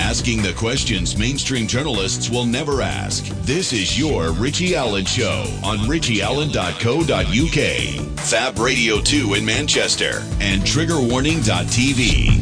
Asking the questions mainstream journalists will never ask. This is your Richie Allen Show on richieallen.co.uk, Fab Radio 2 in Manchester, and triggerwarning.tv.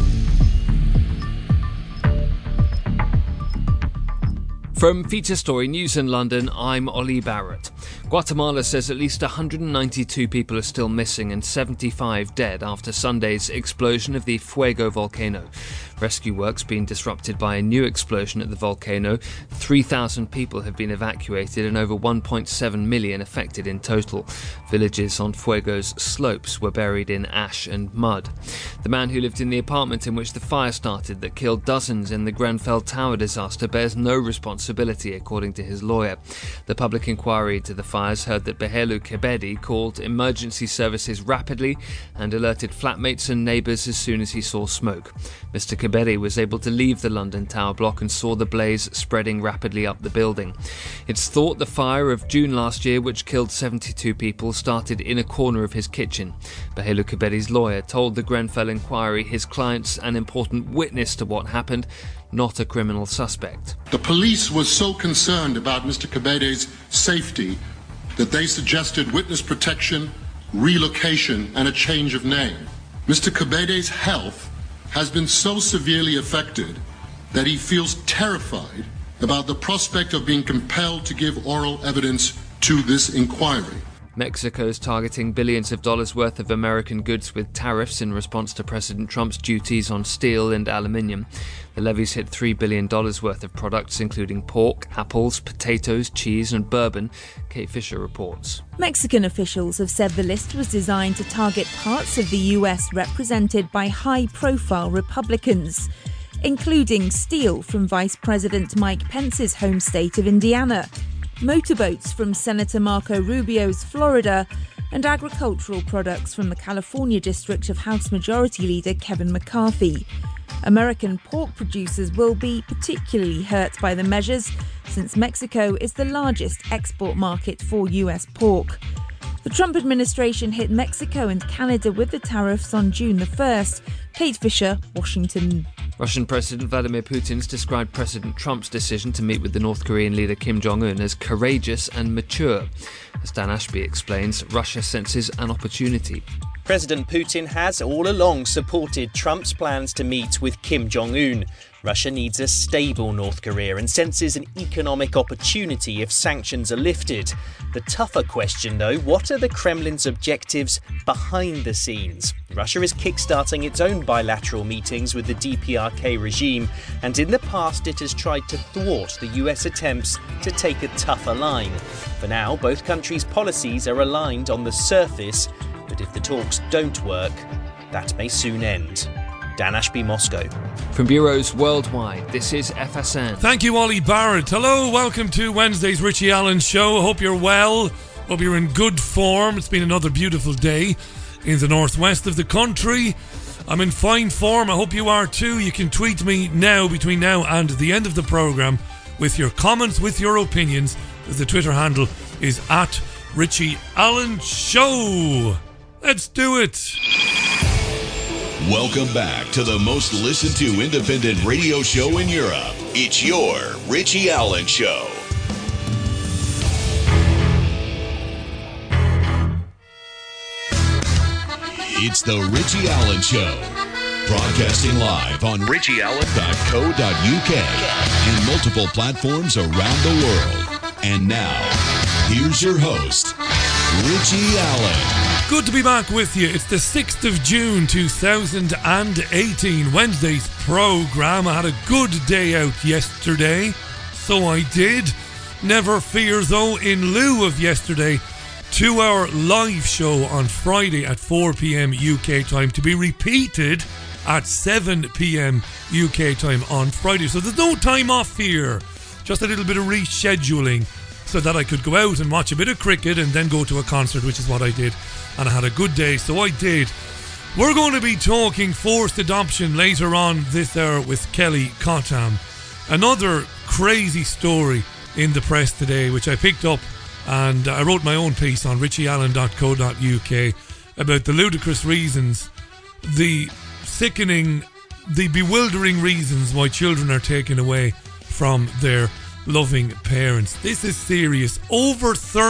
From Feature Story News in London, I'm Ollie Barrett. Guatemala says at least 192 people are still missing and 75 dead after Sunday's explosion of the Fuego volcano. Rescue work's been disrupted by a new explosion at the volcano. 3,000 people have been evacuated and over 1.7 million affected in total. Villages on Fuego's slopes were buried in ash and mud. The man who lived in the apartment in which the fire started that killed dozens in the Grenfell Tower disaster bears no responsibility, according to his lawyer. The public inquiry into the fires heard that Behelu Kebede called emergency services rapidly and alerted flatmates and neighbours as soon as he saw smoke. Mr. Kebede was able to leave the London Tower block and saw the blaze spreading rapidly up the building. It's thought the fire of June last year, which killed 72 people, started in a corner of his kitchen. Behelu Kebede's lawyer told the Grenfell inquiry his client's an important witness to what happened, not a criminal suspect. The police was so concerned about Mr. Kebede's safety that they suggested witness protection, relocation, and a change of name. Mr. Kebede's health has been so severely affected that he feels terrified about the prospect of being compelled to give oral evidence to this inquiry. Mexico's targeting billions of dollars worth of American goods with tariffs in response to President Trump's duties on steel and aluminium. The levies hit $3 billion worth of products, including pork, apples, potatoes, cheese and bourbon, Kate Fisher reports. Mexican officials have said the list was designed to target parts of the US represented by high-profile Republicans, including steel from Vice President Mike Pence's home state of Indiana, motorboats from Senator Marco Rubio's Florida, and agricultural products from the California district of House Majority Leader Kevin McCarthy. American pork producers will be particularly hurt by the measures, since Mexico is the largest export market for US pork. The Trump administration hit Mexico and Canada with the tariffs on June the 1st. Kate Fisher, Washington. Russian President Vladimir Putin's described President Trump's decision to meet with the North Korean leader Kim Jong-un as courageous and mature. As Dan Ashby explains, Russia senses an opportunity. President Putin has all along supported Trump's plans to meet with Kim Jong-un. Russia needs a stable North Korea and senses an economic opportunity if sanctions are lifted. The tougher question, though, what are the Kremlin's objectives behind the scenes? Russia is kickstarting its own bilateral meetings with the DPRK regime, and in the past it has tried to thwart the US attempts to take a tougher line. For now, both countries' policies are aligned on the surface, but if the talks don't work, that may soon end. Dan Ashby, Moscow. From bureaus worldwide, this is FSN. Thank you, Ollie Barrett. Hello, welcome to Wednesday's Richie Allen Show. Hope you're well. Hope you're in good form. It's been another beautiful day in the northwest of the country. I'm in fine form. I hope you are too. You can tweet me now, between now and the end of the programme, with your comments, with your opinions. The Twitter handle is at Richie Allen Show. Let's do it. Welcome back to the most listened to independent radio show in Europe. It's your Richie Allen Show. It's the Richie Allen Show. Broadcasting live on richieallen.co.uk and multiple platforms around the world. And now, here's your host, Richie Allen. Good to be back with you. It's the 6th of June 2018, Wednesday's programme. I had a good day out yesterday, so I did. Never fear though, in lieu of yesterday, 2-hour live show on Friday at 4 p.m. UK time, to be repeated at 7 p.m. UK time on Friday. So there's no time off here, just a little bit of rescheduling so that I could go out and watch a bit of cricket and then go to a concert, which is what I did. And I had a good day, so I did. We're going to be talking forced adoption later on this hour with Kelly Cottam. Another crazy story in the press today, which I picked up, and I wrote my own piece on richieallen.co.uk about the ludicrous reasons, the sickening the bewildering reasons why children are taken away from their loving parents. This is serious. Over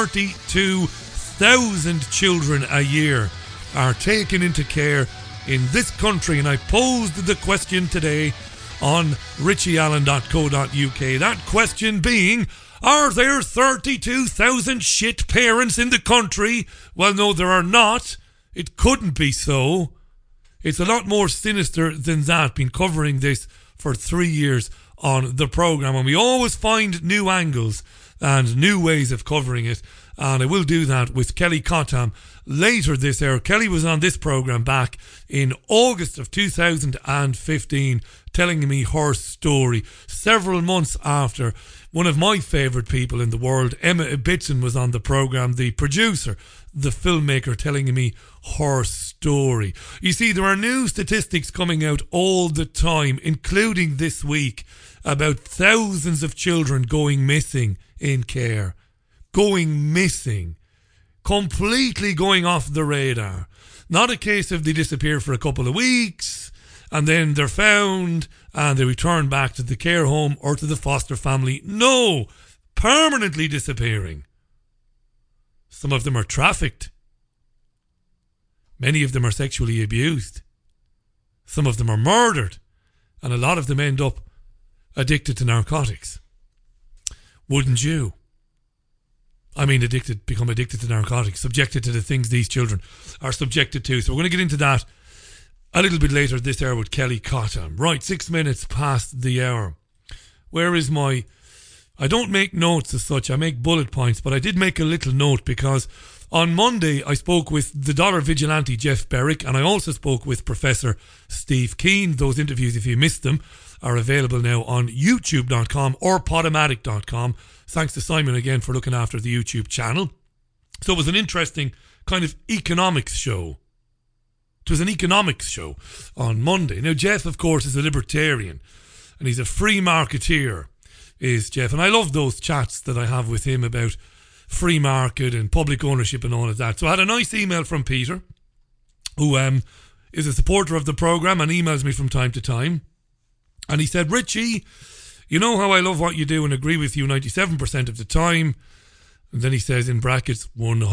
32,000 children a year are taken into care in this country, and I posed the question today on richieallen.co.uk. That question being, are there 32,000 shit parents in the country? Well, no, there are not. It couldn't be so. It's a lot more sinister than that. Been covering this for 3 years on the programme, and we always find new angles and new ways of covering it, and I will do that with Kelly Cottam later this hour. Kelly was on this programme back in August of 2015 telling me her story several months after one of my favourite people in the world, Emma Ibbitson, was on the programme, the producer, the filmmaker, telling me her story. You see, there are new statistics coming out all the time, including this week, about thousands of children going missing in care. Going missing. Completely going off the radar. Not a case of they disappear for a couple of weeks and then they're found and they return back to the care home or to the foster family. No, permanently disappearing. Some of them are trafficked. Many of them are sexually abused. Some of them are murdered. And a lot of them end up addicted to narcotics. Wouldn't you? I mean, become addicted to narcotics, subjected to the things these children are subjected to. So we're going to get into that a little bit later this hour with Kelly Cottam. Right, 6 minutes past the hour. Where is my... I don't make notes as such, I make bullet points, but I did make a little note because on Monday I spoke with the dollar vigilante Jeff Berwick, and I also spoke with Professor Steve Keane. Those interviews, if you missed them, are available now on youtube.com or podomatic.com. Thanks to Simon again for looking after the YouTube channel. So it was an interesting kind of economics show. It was an economics show on Monday. Now, Jeff, of course, is a libertarian and he's a free marketeer, is Jeff. And I love those chats that I have with him about free market and public ownership and all of that. So I had a nice email from Peter, who is a supporter of the programme and emails me from time to time. And he said, Richie, you know how I love what you do and agree with you 97% of the time. And then he says in brackets,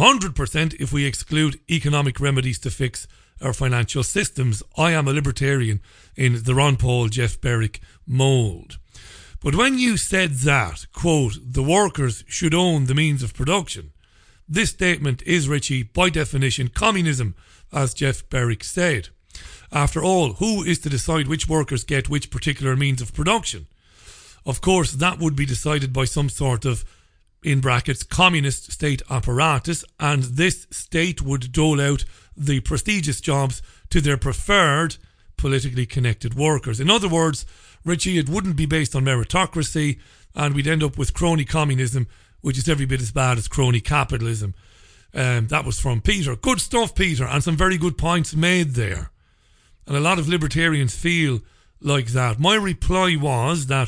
100% if we exclude economic remedies to fix our financial systems. I am a libertarian in the Ron Paul, Jeff Berwick mould. But when you said that, quote, the workers should own the means of production, this statement is, Richie, by definition, communism, as Jeff Berwick said. After all, who is to decide which workers get which particular means of production? Of course, that would be decided by some sort of, in brackets, communist state apparatus, and this state would dole out the prestigious jobs to their preferred politically connected workers. In other words, Richie, it wouldn't be based on meritocracy, and we'd end up with crony communism, which is every bit as bad as crony capitalism. That was from Peter. Good stuff, Peter, and some very good points made there. And a lot of libertarians feel like that. My reply was that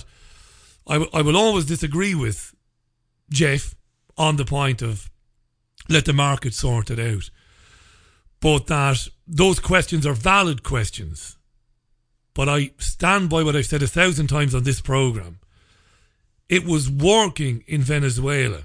I will always disagree with Jeff on the point of let the market sort it out. But that those questions are valid questions. But I stand by what I've said 1,000 times on this programme. It was working in Venezuela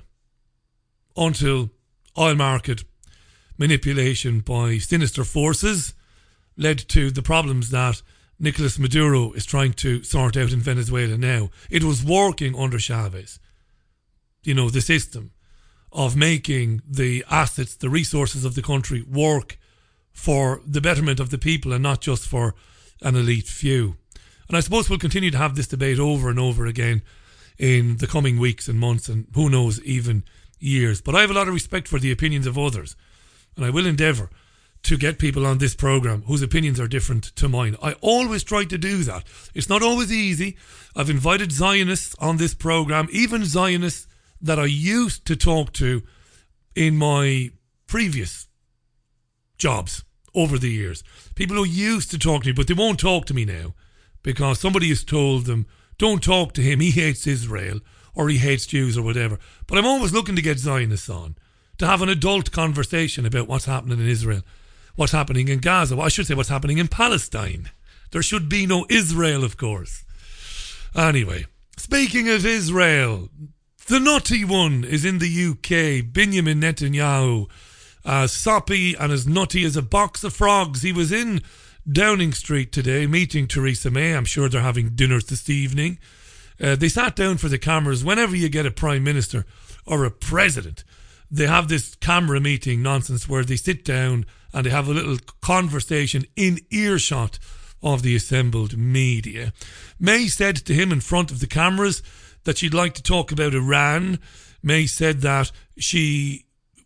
until oil market manipulation by sinister forces led to the problems that Nicolas Maduro is trying to sort out in Venezuela now. It was working under Chavez. You know, the system of making the assets, the resources of the country work for the betterment of the people and not just for an elite few. And I suppose we'll continue to have this debate over and over again in the coming weeks and months and who knows, even years. But I have a lot of respect for the opinions of others, and I will endeavour to get people on this programme whose opinions are different to mine. I always try to do that. It's not always easy. I've invited Zionists on this programme, even Zionists that I used to talk to in my previous jobs over the years. People who used to talk to me, but they won't talk to me now because somebody has told them, don't talk to him, he hates Israel or he hates Jews or whatever. But I'm always looking to get Zionists on, to have an adult conversation about what's happening in Israel, what's happening in Gaza. Well, I should say what's happening in Palestine. There should be no Israel, of course. Anyway, speaking of Israel, the nutty one is in the UK. Benjamin Netanyahu, as soppy and as nutty as a box of frogs. He was in Downing Street today meeting Theresa May. I'm sure they're having dinners this evening. They sat down for the cameras. Whenever you get a prime minister or a president, they have this camera meeting nonsense where they sit down and they have a little conversation in earshot of the assembled media. May said to him in front of the cameras that she'd like to talk about Iran. May said that the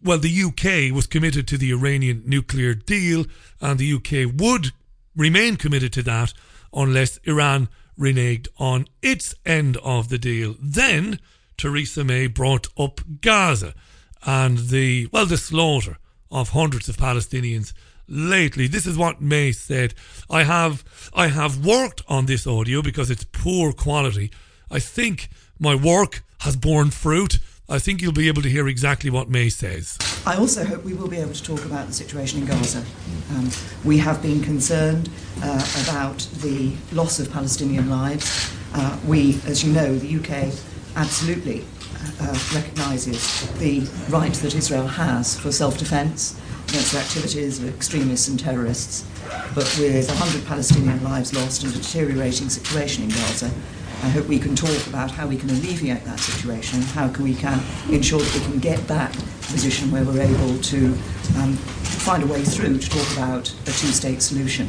UK was committed to the Iranian nuclear deal and the UK would remain committed to that unless Iran reneged on its end of the deal. Then Theresa May brought up Gaza and the slaughter of hundreds of Palestinians lately. This is what May said. I have worked on this audio because it's poor quality. I think my work has borne fruit. I think you'll be able to hear exactly what May says. I also hope we will be able to talk about the situation in Gaza. We have been concerned about the loss of Palestinian lives. We, as you know, the UK absolutely recognises the right that Israel has for self-defence against the activities of extremists and terrorists. But with 100 Palestinian lives lost and a deteriorating situation in Gaza, I hope we can talk about how we can alleviate that situation, how we can ensure that we can get back to a position where we're able to find a way through to talk about a two-state solution.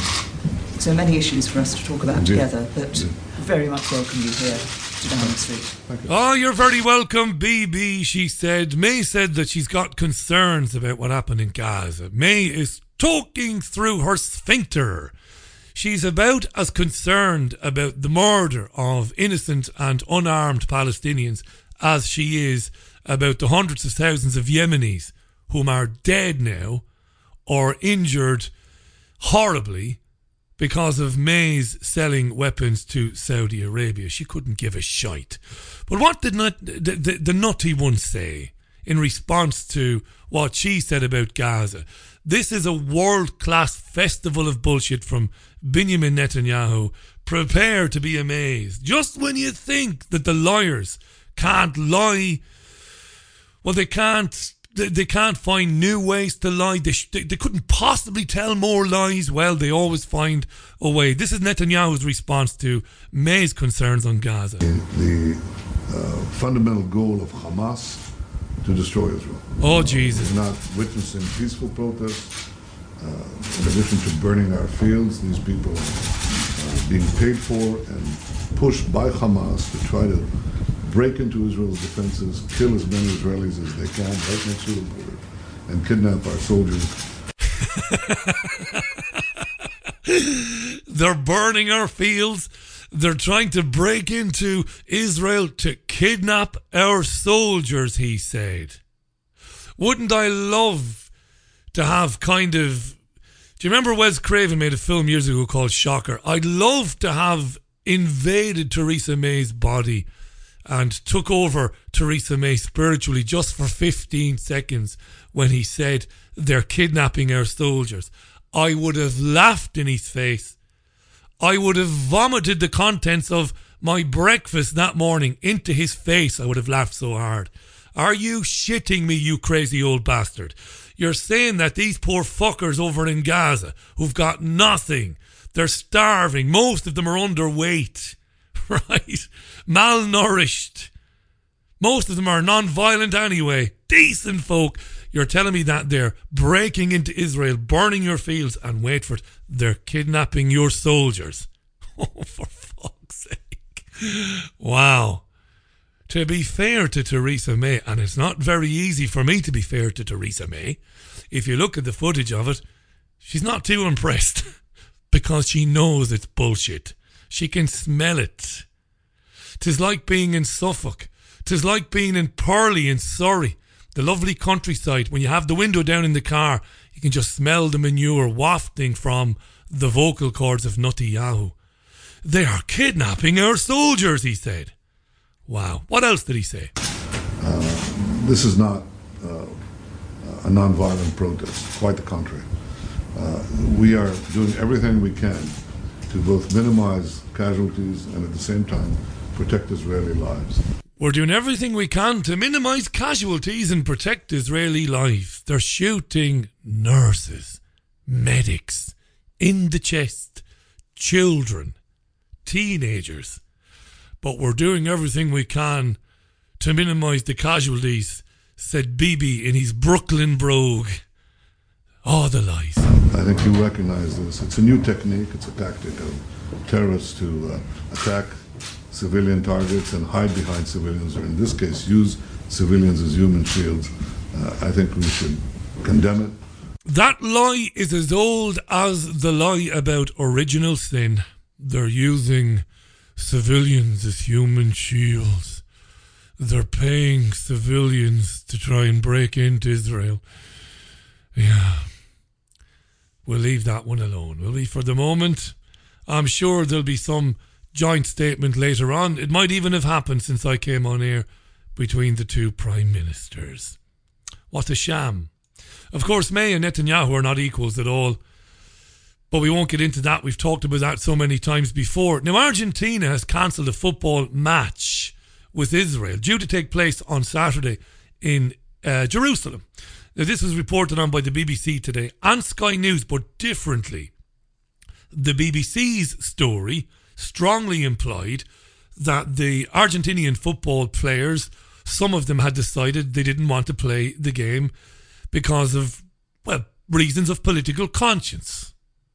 So many issues for us to talk about together, but very much welcome you here to Downing Street. Oh, you're very welcome, BB, she said. May said that she's got concerns about what happened in Gaza. May is talking through her sphincter. She's about as concerned about the murder of innocent and unarmed Palestinians as she is about the hundreds of thousands of Yemenis whom are dead now or injured horribly because of May's selling weapons to Saudi Arabia. She couldn't give a shite. But what did the nutty one say in response to what she said about Gaza? This is a world-class festival of bullshit from Benjamin Netanyahu. Prepare to be amazed. Just when you think that the liars can't lie, well, they can't find new ways to lie. They couldn't possibly tell more lies. Well, they always find a way. This is Netanyahu's response to May's concerns on Gaza. The fundamental goal of Hamas to destroy Israel. Oh, Jesus. We're not witnessing peaceful protests. In addition to burning our fields, these people are being paid for and pushed by Hamas to try to break into Israel's defenses, kill as many Israelis as they can right next to the border, and kidnap our soldiers. They're burning our fields. They're trying to break into Israel to kidnap our soldiers, he said. Wouldn't I love to have kind of... Do you remember Wes Craven made a film years ago called Shocker? I'd love to have invaded Theresa May's body and took over Theresa May spiritually just for 15 seconds when he said they're kidnapping our soldiers. I would have laughed in his face. I would have vomited the contents of my breakfast that morning into his face. I would have laughed so hard. Are you shitting me, you crazy old bastard? You're saying that these poor fuckers over in Gaza who've got nothing, they're starving, most of them are underweight, right? Malnourished. Most of them are non-violent anyway. Decent folk. You're telling me that they're breaking into Israel, burning your fields, and wait for it, they're kidnapping your soldiers. Oh, for fuck's sake. Wow. To be fair to Theresa May, and it's not very easy for me to be fair to Theresa May, if you look at the footage of it, she's not too impressed because she knows it's bullshit. She can smell it. 'Tis like being in Suffolk. 'Tis like being in Purley in Surrey, the lovely countryside. When you have the window down in the car, you can just smell the manure wafting from the vocal cords of Netanyahu. They are kidnapping our soldiers, he said. Wow. What else did he say? This is not a non-violent protest. Quite the contrary. We are doing everything we can to both minimize casualties and at the same time protect Israeli lives. We're doing everything we can to minimise casualties and protect Israeli lives. They're shooting nurses, medics, in the chest, children, teenagers. But we're doing everything we can to minimise the casualties, said Bibi in his Brooklyn brogue. Oh, the lies. I think you recognize this. It's a new technique. It's a tactic of terrorists to attack civilian targets and hide behind civilians, or in this case, use civilians as human shields. I think we should condemn it. That lie is as old as the lie about original sin. They're using civilians as human shields. They're paying civilians to try and break into Israel. Yeah. We'll leave that one alone, will we, for the moment? I'm sure there'll be some joint statement later on. It might even have happened since I came on air between the two prime ministers. What a sham. Of course, May and Netanyahu are not equals at all, but we won't get into that. We've talked about that so many times before. Now, Argentina has cancelled a football match with Israel due to take place on Saturday in Jerusalem. Now, this was reported on by the BBC today and Sky News, but differently. The BBC's story strongly implied that the Argentinian football players, some of them had decided they didn't want to play the game because of, well, reasons of political conscience.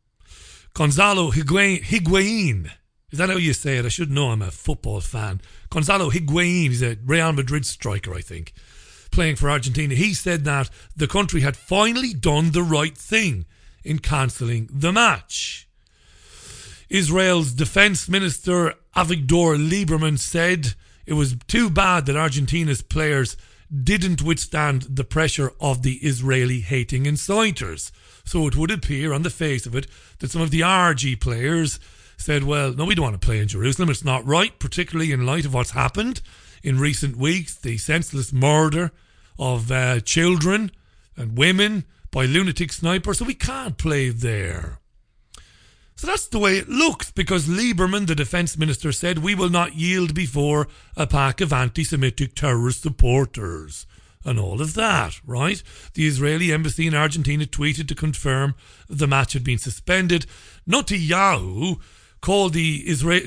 Gonzalo Higuain, is that how you say it? I should know, I'm a football fan. Gonzalo Higuain is a Real Madrid striker, I think, playing for Argentina. He said that the country had finally done the right thing in cancelling the match. Israel's Defence Minister Avigdor Lieberman said it was too bad that Argentina's players didn't withstand the pressure of the Israeli-hating inciters. So it would appear on the face of it that some of the RG players said, well, no, we don't want to play in Jerusalem. It's not right, particularly in light of what's happened in recent weeks, the senseless murder of children and women by lunatic snipers. So we can't play there. So that's the way it looks, because Lieberman, the defence minister, said we will not yield before a pack of anti-Semitic terrorist supporters and all of that, right? The Israeli embassy in Argentina tweeted to confirm the match had been suspended. Netanyahu called the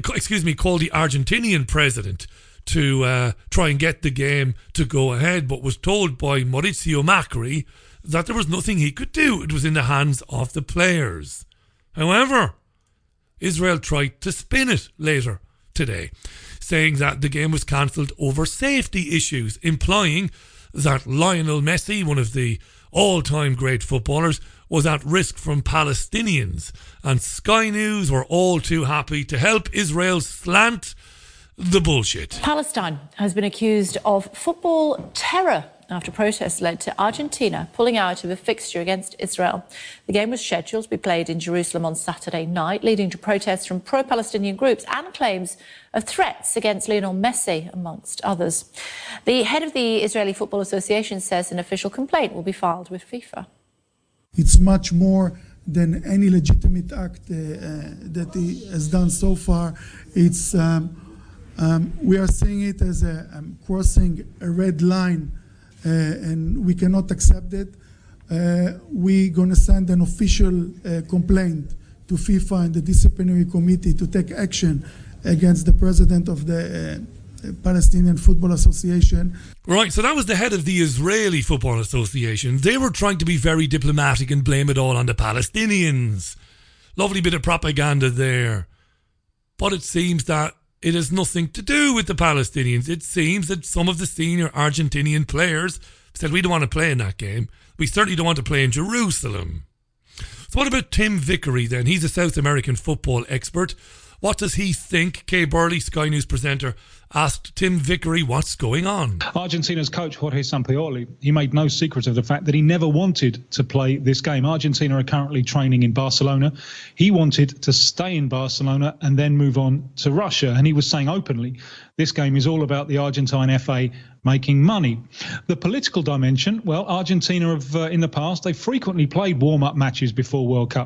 Argentinian president to try and get the game to go ahead, but was told by Mauricio Macri that there was nothing he could do. It was in the hands of the players. However, Israel tried to spin it later today, saying that the game was cancelled over safety issues, implying that Lionel Messi, one of the all-time great footballers, was at risk from Palestinians. And Sky News were all too happy to help Israel slant the bullshit. Palestine has been accused of football terror after protests led to Argentina pulling out of a fixture against Israel. The game was scheduled to be played in Jerusalem on Saturday night, leading to protests from pro-Palestinian groups and claims of threats against Lionel Messi, amongst others. The head of the Israeli Football Association says an official complaint will be filed with FIFA. It's much more than any legitimate act that he has done so far. It's we are seeing it as crossing a red line, and we cannot accept it. We're going to send an official complaint to FIFA and the disciplinary committee to take action against the president of the Palestinian Football Association. Right, so that was the head of the Israeli Football Association. They were trying to be very diplomatic and blame it all on the Palestinians. Lovely bit of propaganda there. But it seems that it has nothing to do with the Palestinians. It seems that some of the senior Argentinian players said, we don't want to play in that game. We certainly don't want to play in Jerusalem. So what about Tim Vickery then? He's a South American football expert. What does he think? Kay Burley, Sky News presenter, asked Tim Vickery what's going on. Argentina's coach, Jorge Sampaoli, he made no secret of the fact that he never wanted to play this game. Argentina are currently training in Barcelona. He wanted to stay in Barcelona and then move on to Russia. And he was saying openly, this game is all about the Argentine FA making money. The political dimension, well, Argentina have, in the past, they've frequently played warm-up matches before World Cups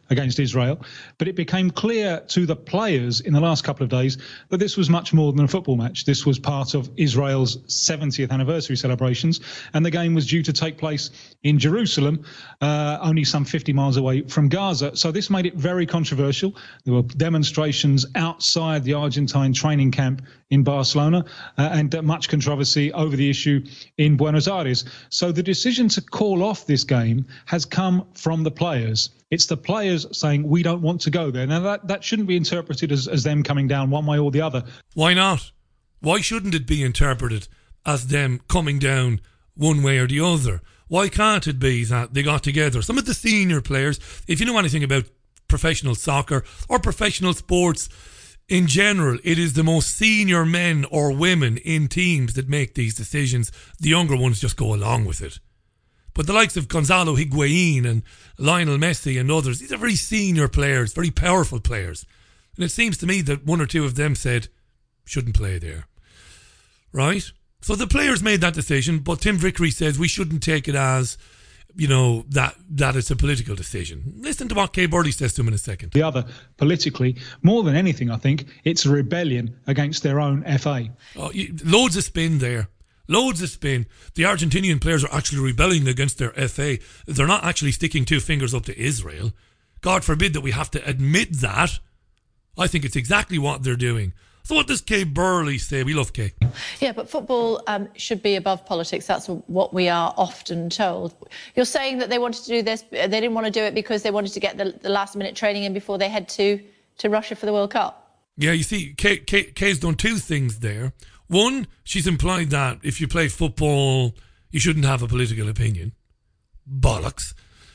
against Israel. But it became clear to the players in the last couple of days that this was much more than a football match. This was part of Israel's 70th anniversary celebrations, and the game was due to take place in Jerusalem, only some 50 miles away from Gaza. So this made it very controversial. There were demonstrations outside the Argentine training camp in Barcelona and much controversy over the issue in Buenos Aires. So the decision to call off this game has come from the players. It's the players saying, we don't want to go there. Now, that shouldn't be interpreted as them coming down one way or the other. Why not? Why shouldn't it be interpreted as them coming down one way or the other? Why can't it be that they got together? Some of the senior players, if you know anything about professional soccer or professional sports in general, it is the most senior men or women in teams that make these decisions. The younger ones just go along with it. But the likes of Gonzalo Higuain and Lionel Messi and others, these are very senior players, very powerful players. And it seems to me that one or two of them said, shouldn't play there. Right? So the players made that decision, but Tim Vickery says we shouldn't take it as, you know, that it's a political decision. Listen to what Kay Burley says to him in a second. The other, politically, more than anything, I think, it's a rebellion against their own FA. Oh, loads of spin there. Loads of spin. The Argentinian players are actually rebelling against their FA. They're not actually sticking two fingers up to Israel. God forbid that we have to admit that. I think it's exactly what they're doing. So what does Kay Burley say? We love Kay. Yeah, but football should be above politics. That's what we are often told. You're saying that they wanted to do this, they didn't want to do it because they wanted to get the last-minute training in before they head to Russia for the World Cup? Yeah, you see, Kay's done two things there. One, she's implied that if you play football, you shouldn't have a political opinion. Bollocks.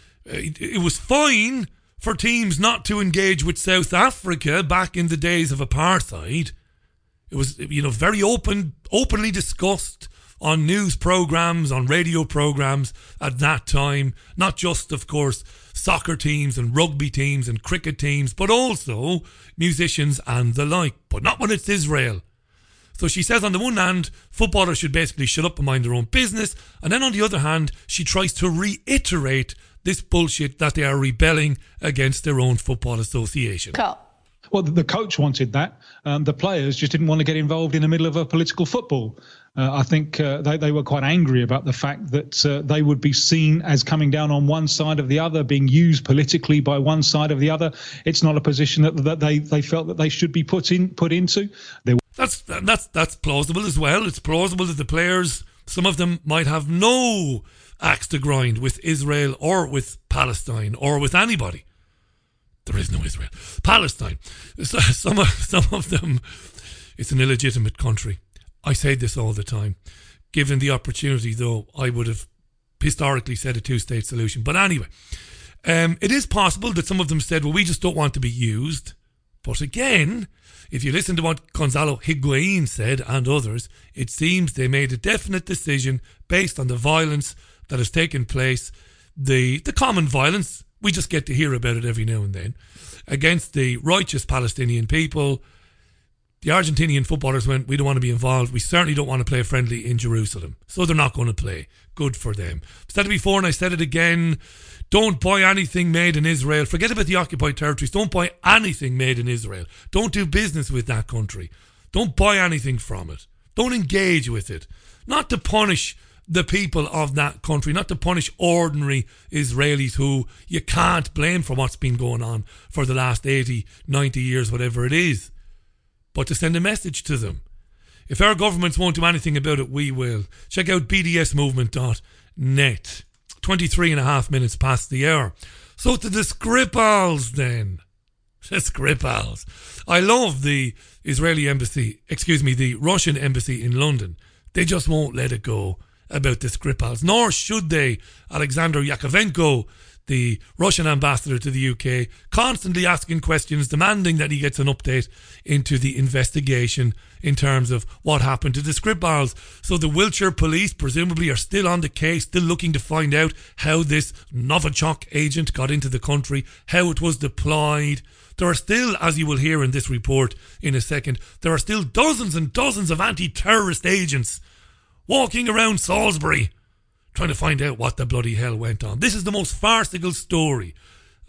It was fine for teams not to engage with South Africa back in the days of apartheid. It was, you know, very openly discussed on news programmes, on radio programmes at that time. Not just, of course, soccer teams and rugby teams and cricket teams, but also musicians and the like. But not when it's Israel. So she says on the one hand, footballers should basically shut up and mind their own business. And then on the other hand, she tries to reiterate this bullshit that they are rebelling against their own football association. Well, the coach wanted that. The players just didn't want to get involved in the middle of a political football. I think they were quite angry about the fact that they would be seen as coming down on one side of the other, being used politically by one side of the other. It's not a position that they felt that they should be put into. That's plausible as well. It's plausible that the players, some of them might have no axe to grind with Israel or with Palestine or with anybody. There is no Israel. Palestine. Some of them, it's an illegitimate country. I say this all the time. Given the opportunity, though, I would have historically said a two-state solution. But anyway, it is possible that some of them said, well, we just don't want to be used. But again, if you listen to what Gonzalo Higuain said and others, it seems they made a definite decision based on the violence that has taken place, the common violence, we just get to hear about it every now and then, against the righteous Palestinian people. The Argentinian footballers went, we don't want to be involved. We certainly don't want to play a friendly in Jerusalem. So they're not going to play. Good for them. I've said it before and I said it again. Don't buy anything made in Israel. Forget about the occupied territories. Don't buy anything made in Israel. Don't do business with that country. Don't buy anything from it. Don't engage with it. Not to punish the people of that country, not to punish ordinary Israelis who you can't blame for what's been going on for the last 80, 90 years, whatever it is, but to send a message to them. If our governments won't do anything about it, we will. Check out bdsmovement.net. 23 and a half minutes past the hour. So to the Skripals then. The Skripals. I love the the Russian embassy in London. They just won't let it go about the Skripals, nor should they. Alexander Yakovenko, the Russian ambassador to the UK, constantly asking questions, demanding that he gets an update into the investigation in terms of what happened to the Skripals. So the Wiltshire police presumably are still on the case, still looking to find out how this Novichok agent got into the country, how it was deployed. There are still, as you will hear in this report in a second, there are still dozens and dozens of anti-terrorist agents walking around Salisbury trying to find out what the bloody hell went on. This is the most farcical story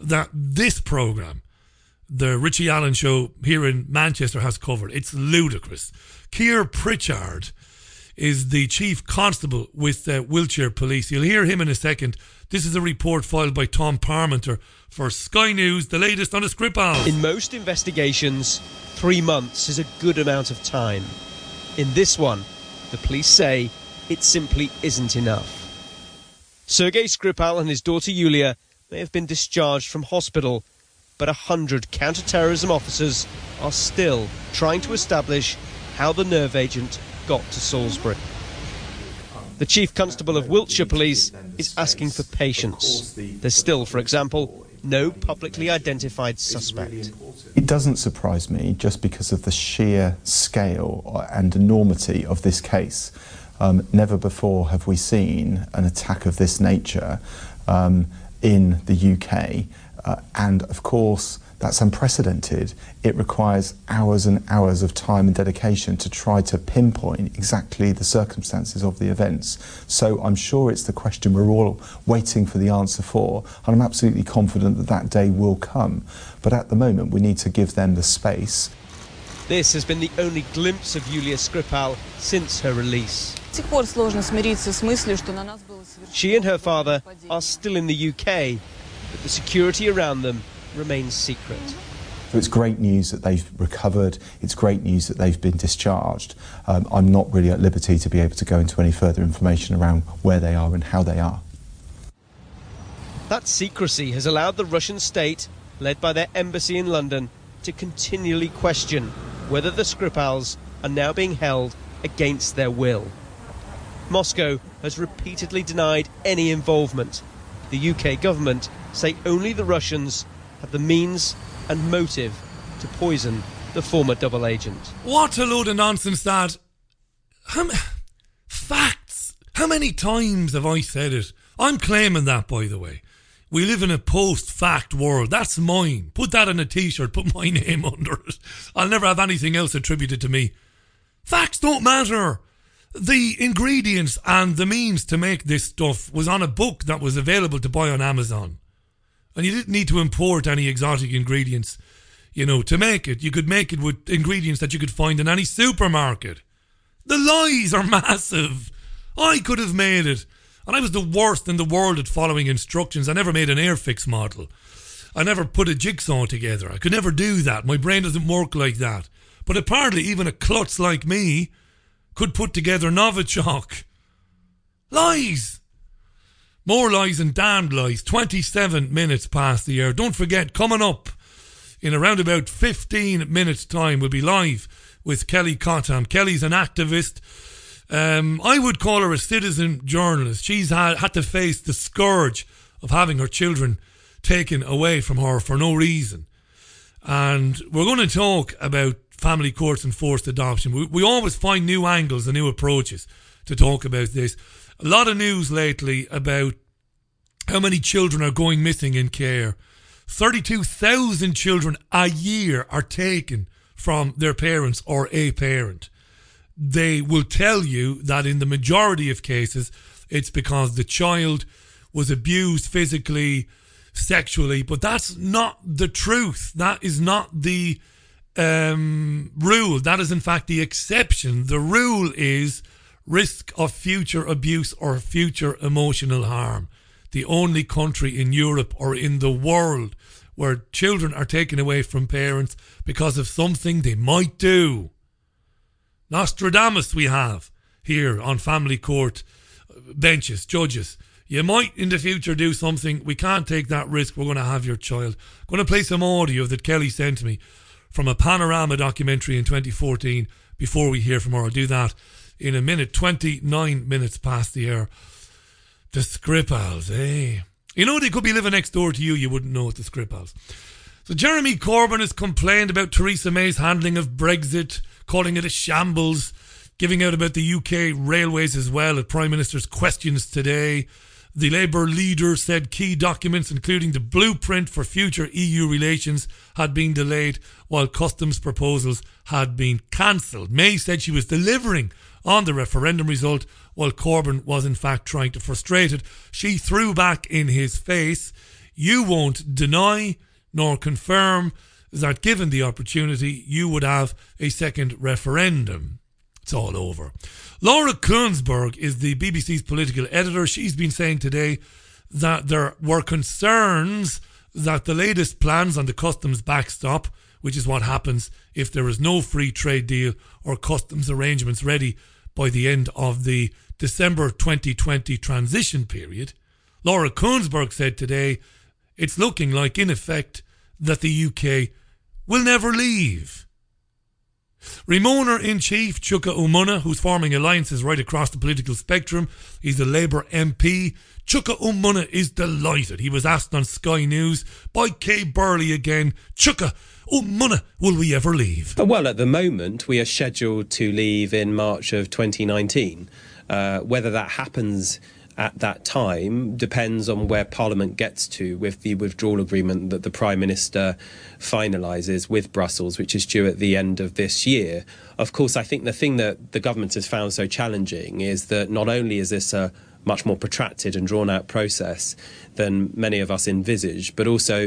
that this programme, the Richie Allen Show here in Manchester, has covered. It's ludicrous. Keir Pritchard is the chief constable with Wiltshire Police. You'll hear him in a second. This is a report filed by Tom Parmenter for Sky News, the latest on the Skripal. In most investigations, 3 months is a good amount of time. In this one, the police say it simply isn't enough. Sergei Skripal and his daughter Yulia may have been discharged from hospital, but 100 counter-terrorism officers are still trying to establish how the nerve agent got to Salisbury. The Chief Constable of Wiltshire Police is asking for patience. There's still, for example, no publicly identified suspect. It doesn't surprise me just because of the sheer scale and enormity of this case. Never before have we seen an attack of this nature in the UK, and of course that's unprecedented. It requires hours and hours of time and dedication to try to pinpoint exactly the circumstances of the events. So I'm sure it's the question we're all waiting for the answer for, and I'm absolutely confident that that day will come. But at the moment we need to give them the space. This has been the only glimpse of Yulia Skripal since her release. She and her father are still in the UK, but the security around them remains secret. So it's great news that they've recovered, it's great news that they've been discharged. I'm not really at liberty to be able to go into any further information around where they are and how they are. That secrecy has allowed the Russian state, led by their embassy in London, to continually question whether the Skripals are now being held against their will. Moscow has repeatedly denied any involvement. The UK government say only the Russians have the means and motive to poison the former double agent. What a load of nonsense that. Facts. How many times have I said it? I'm claiming that, by the way. We live in a post-fact world. That's mine. Put that on a t-shirt. Put my name under it. I'll never have anything else attributed to me. Facts don't matter. The ingredients and the means to make this stuff was on a book that was available to buy on Amazon. And you didn't need to import any exotic ingredients, to make it. You could make it with ingredients that you could find in any supermarket. The lies are massive. I could have made it. And I was the worst in the world at following instructions. I never made an Airfix model. I never put a jigsaw together. I could never do that. My brain doesn't work like that. But apparently even a klutz like me could put together Novichok. Lies. More lies and damned lies. 27 minutes past the hour. Don't forget, coming up in around about 15 minutes' time, we'll be live with Kelly Cottam. Kelly's an activist. I would call her a citizen journalist. She's had to face the scourge of having her children taken away from her for no reason. And we're going to talk about family courts and forced adoption. We always find new angles and new approaches to talk about this. A lot of news lately about how many children are going missing in care. 32,000 children a year are taken from their parents or a parent. They will tell you that in the majority of cases, it's because the child was abused physically, sexually, but that's not the truth. That is not the rule. That is in fact the exception. The rule is risk of future abuse or future emotional harm. The only country in Europe or in the world where children are taken away from parents because of something they might do. Nostradamus we have here on family court benches, judges. You might in the future do something. We can't take that risk. We're going to have your child. I'm going to play some audio that Kelly sent me from a Panorama documentary in 2014 before we hear from her. I'll do that in a minute. 29 minutes past the hour. The Skripals, eh? They could be living next door to you. You wouldn't know it's the Skripals. So Jeremy Corbyn has complained about Theresa May's handling of Brexit, calling it a shambles, giving out about the UK railways as well at Prime Minister's questions today. The Labour leader said key documents, including the blueprint for future EU relations, had been delayed while customs proposals had been cancelled. May said she was delivering on the referendum result while Corbyn was in fact trying to frustrate it. She threw back in his face. you won't deny nor confirm that given the opportunity, you would have a second referendum. It's all over. Laura Kuenssberg is the BBC's political editor. She's been saying today that there were concerns that the latest plans on the customs backstop, which is what happens if there is no free trade deal or customs arrangements ready by the end of the December 2020 transition period. Laura Kuenssberg said today it's looking like, in effect, that the UK will never leave. Remainer-in-Chief Chuka Umunna, who's forming alliances right across the political spectrum, he's a Labour MP. Chuka Umunna is delighted. He was asked on Sky News by Kay Burley again, Chuka Umunna, will we ever leave? Well, at the moment, we are scheduled to leave in March of 2019. Whether that happens at that time depends on where Parliament gets to with the withdrawal agreement that the Prime Minister finalises with Brussels, which is due at the end of this year. Of course, I think the thing that the government has found so challenging is that not only is this a much more protracted and drawn-out process than many of us envisaged, but also,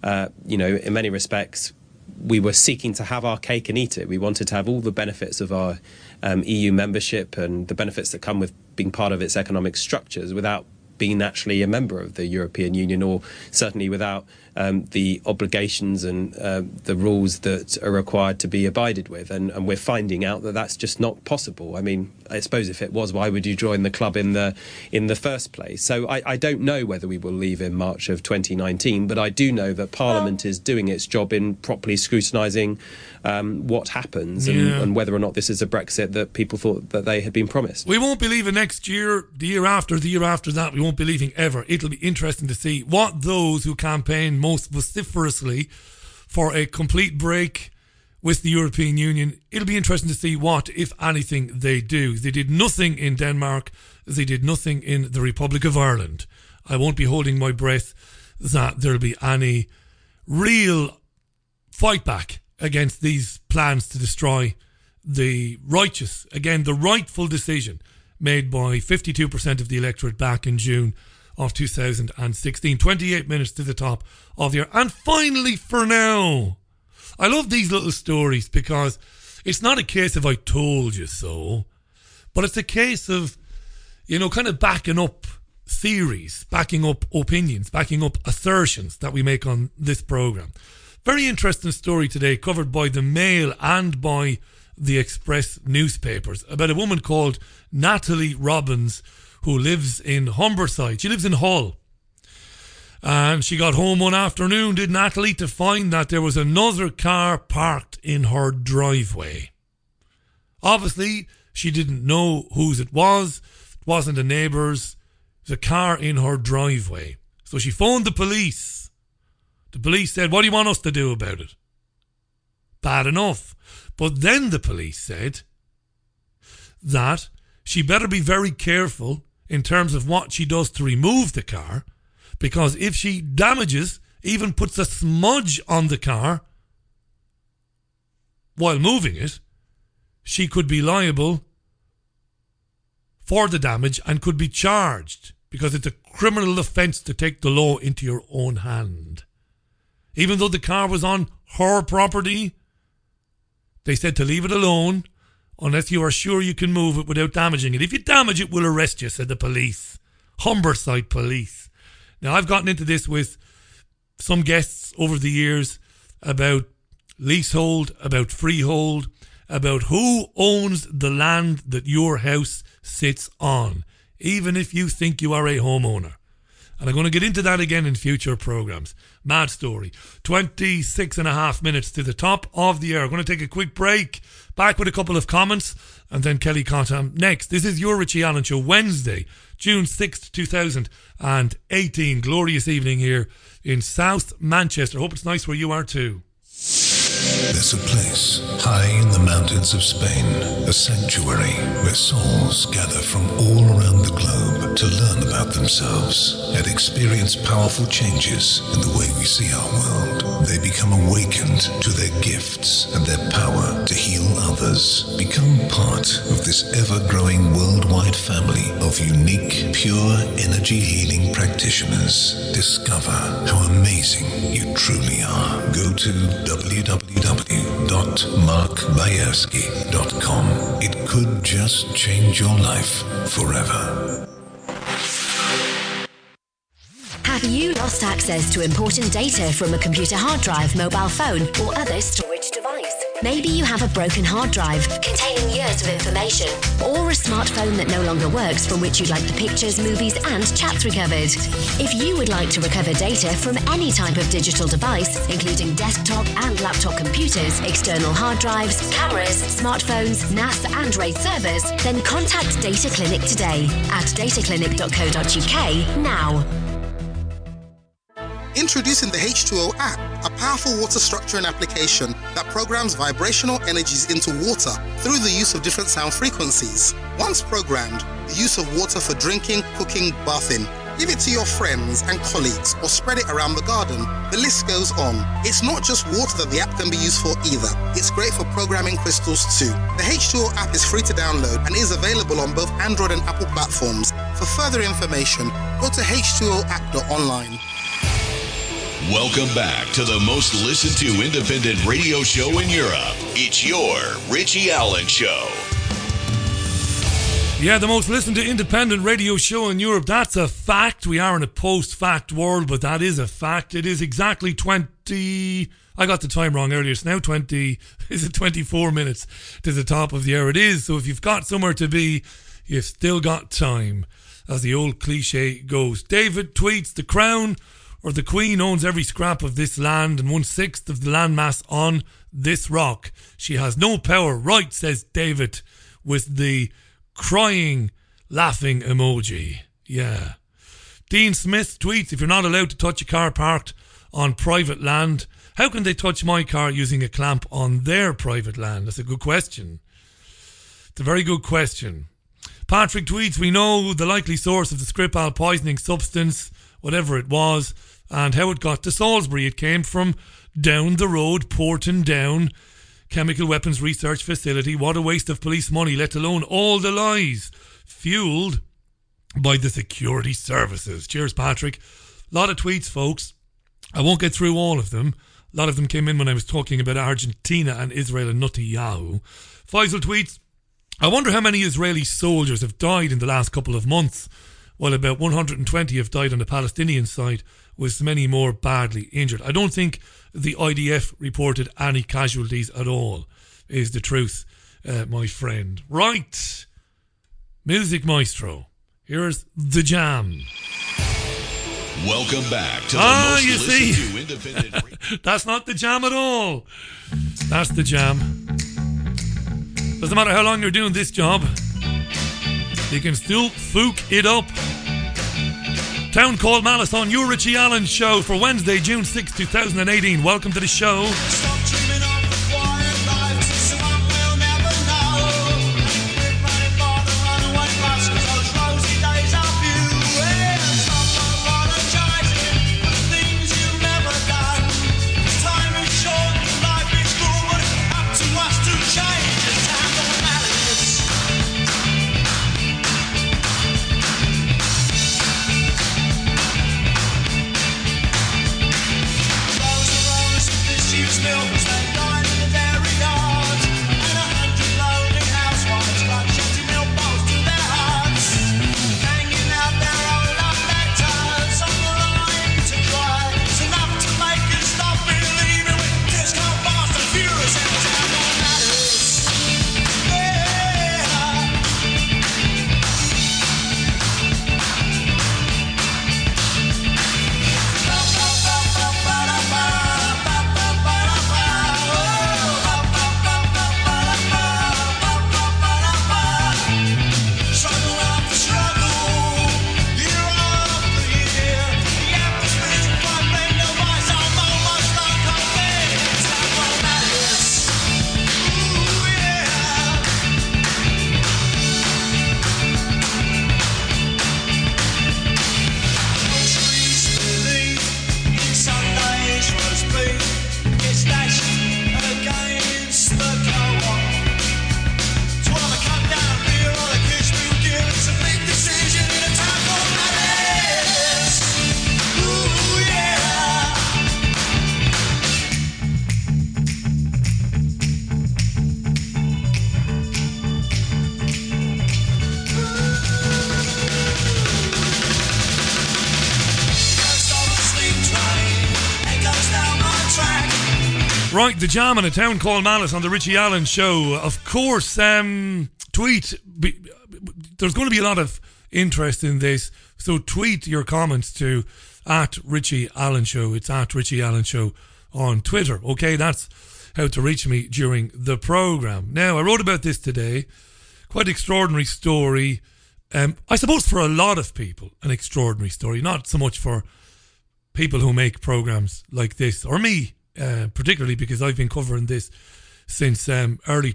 in many respects, we were seeking to have our cake and eat it. We wanted to have all the benefits of our EU membership and the benefits that come with being part of its economic structures without being actually a member of the European Union, or certainly without the obligations and the rules that are required to be abided with. And we're finding out that that's just not possible. I mean, I suppose if it was, why would you join the club in the first place? So I don't know whether we will leave in March of 2019, but I do know that Parliament is doing its job in properly scrutinising what happens and whether or not this is a Brexit that people thought that they had been promised. We won't be leaving next year, the year after that. We won't be leaving ever. It'll be interesting to see what those who campaign most vociferously for a complete break with the European Union, it'll be interesting to see what, if anything, they do. They did nothing in Denmark. They did nothing in the Republic of Ireland. I won't be holding my breath that there'll be any real fight back against these plans to destroy the rightful decision made by 52% of the electorate back in June of 2016. 28 minutes to the top of the year. And finally, for now, I love these little stories because it's not a case of I told you so, but it's a case of, kind of backing up theories, backing up opinions, backing up assertions that we make on this programme. Very interesting story today, covered by the Mail and by the Express newspapers, about a woman called Natalie Robbins, who lives in Humberside. She lives in Hull. And she got home one afternoon, did Natalie, to find that there was another car parked in her driveway. Obviously, she didn't know whose it was. It wasn't a neighbour's. It was a car in her driveway. So she phoned the police. The police said, what do you want us to do about it? Bad enough. But then the police said that she better be very careful in terms of what she does to remove the car, because if she damages, even puts a smudge on the car while moving it, she could be liable for the damage and could be charged, because it's a criminal offence to take the law into your own hand. Even though the car was on her property, they said to leave it alone unless you are sure you can move it without damaging it. If you damage it, we'll arrest you, said the police. Humberside police. Now, I've gotten into this with some guests over the years about leasehold, about freehold, about who owns the land that your house sits on, even if you think you are a homeowner. And I'm going to get into that again in future programmes. Mad story. 26 and a half minutes to the top of the hour. I'm going to take a quick break. Back with a couple of comments. And then Kelly Cottam next. This is your Richie Allen Show. Wednesday, June 6th, 2018. Glorious evening here in South Manchester. Hope it's nice where you are too. There's a place high in the mountains of Spain, a sanctuary where souls gather from all around the globe to learn about themselves and experience powerful changes in the way we see our world. they become awakened to their gifts and their power to heal others. Become part of this ever-growing worldwide family of unique, pure energy healing practitioners. Discover how amazing you truly are. Go to www.markbayerski.com. It could just change your life forever. Have you lost access to important data from a computer hard drive, mobile phone, or other storage device? Maybe you have a broken hard drive containing years of information, or a smartphone that no longer works from which you'd like the pictures, movies, and chats recovered. If you would like to recover data from any type of digital device, including desktop and laptop computers, external hard drives, cameras, smartphones, NAS and RAID servers, then contact Data Clinic today at dataclinic.co.uk now. Introducing the H2O app, a powerful water structuring application that programs vibrational energies into water through the use of different sound frequencies. Once programmed, the use of water for drinking, cooking, bathing. Give it to your friends and colleagues or spread it around the garden. The list goes on. It's not just water that the app can be used for either. It's great for programming crystals too. The H2O app is free to download and is available on both Android and Apple platforms. For further information, go to h2oapp.online. Welcome back to the most listened to independent radio show in Europe. It's your Richie Allen Show. Yeah, the most listened to independent radio show in Europe. That's a fact. We are in a post-fact world, but that is a fact. It is exactly 20... I got the time wrong earlier. It's now 24 minutes to the top of the hour. It is. So if you've got somewhere to be, you've still got time, as the old cliche goes. David tweets, the Crown or the Queen owns every scrap of this land and 1/6 of the landmass on this rock. She has no power. Right, says David, with the crying, laughing emoji. Yeah. Dean Smith tweets, if you're not allowed to touch a car parked on private land, how can they touch my car using a clamp on their private land? That's a good question. It's a very good question. Patrick tweets, we know the likely source of the Skripal poisoning substance, whatever it was, and how it got to Salisbury. It came from down the road, Porton Down Chemical Weapons Research Facility. What a waste of police money, let alone all the lies fueled by the security services. Cheers, Patrick. A lot of tweets, folks. I won't get through all of them. A lot of them came in when I was talking about Argentina and Israel and Netanyahu. Faisal tweets, I wonder how many Israeli soldiers have died in the last couple of months, while about 120 have died on the Palestinian side, with many more badly injured. I don't think the IDF reported any casualties at all, is the truth, my friend. Right. Music Maestro. Here's The Jam. Welcome back to the most listened to independent... That's not The Jam at all. That's The Jam. Doesn't matter how long you're doing this job, you can still fook it up. Town Called Malice on your Richie Allen Show for Wednesday, June 6, 2018. Welcome to the show. Smell Right, the Jam in a town called Malice on the Richie Allen Show. Of course, tweet. There's going to be a lot of interest in this, so tweet your comments to @RichieAllenShow. It's @RichieAllenShow on Twitter. Okay, that's how to reach me during the programme. Now, I wrote about this today. Quite extraordinary story. I suppose for a lot of people, an extraordinary story. Not so much for people who make programmes like this, or me, particularly because I've been covering this since early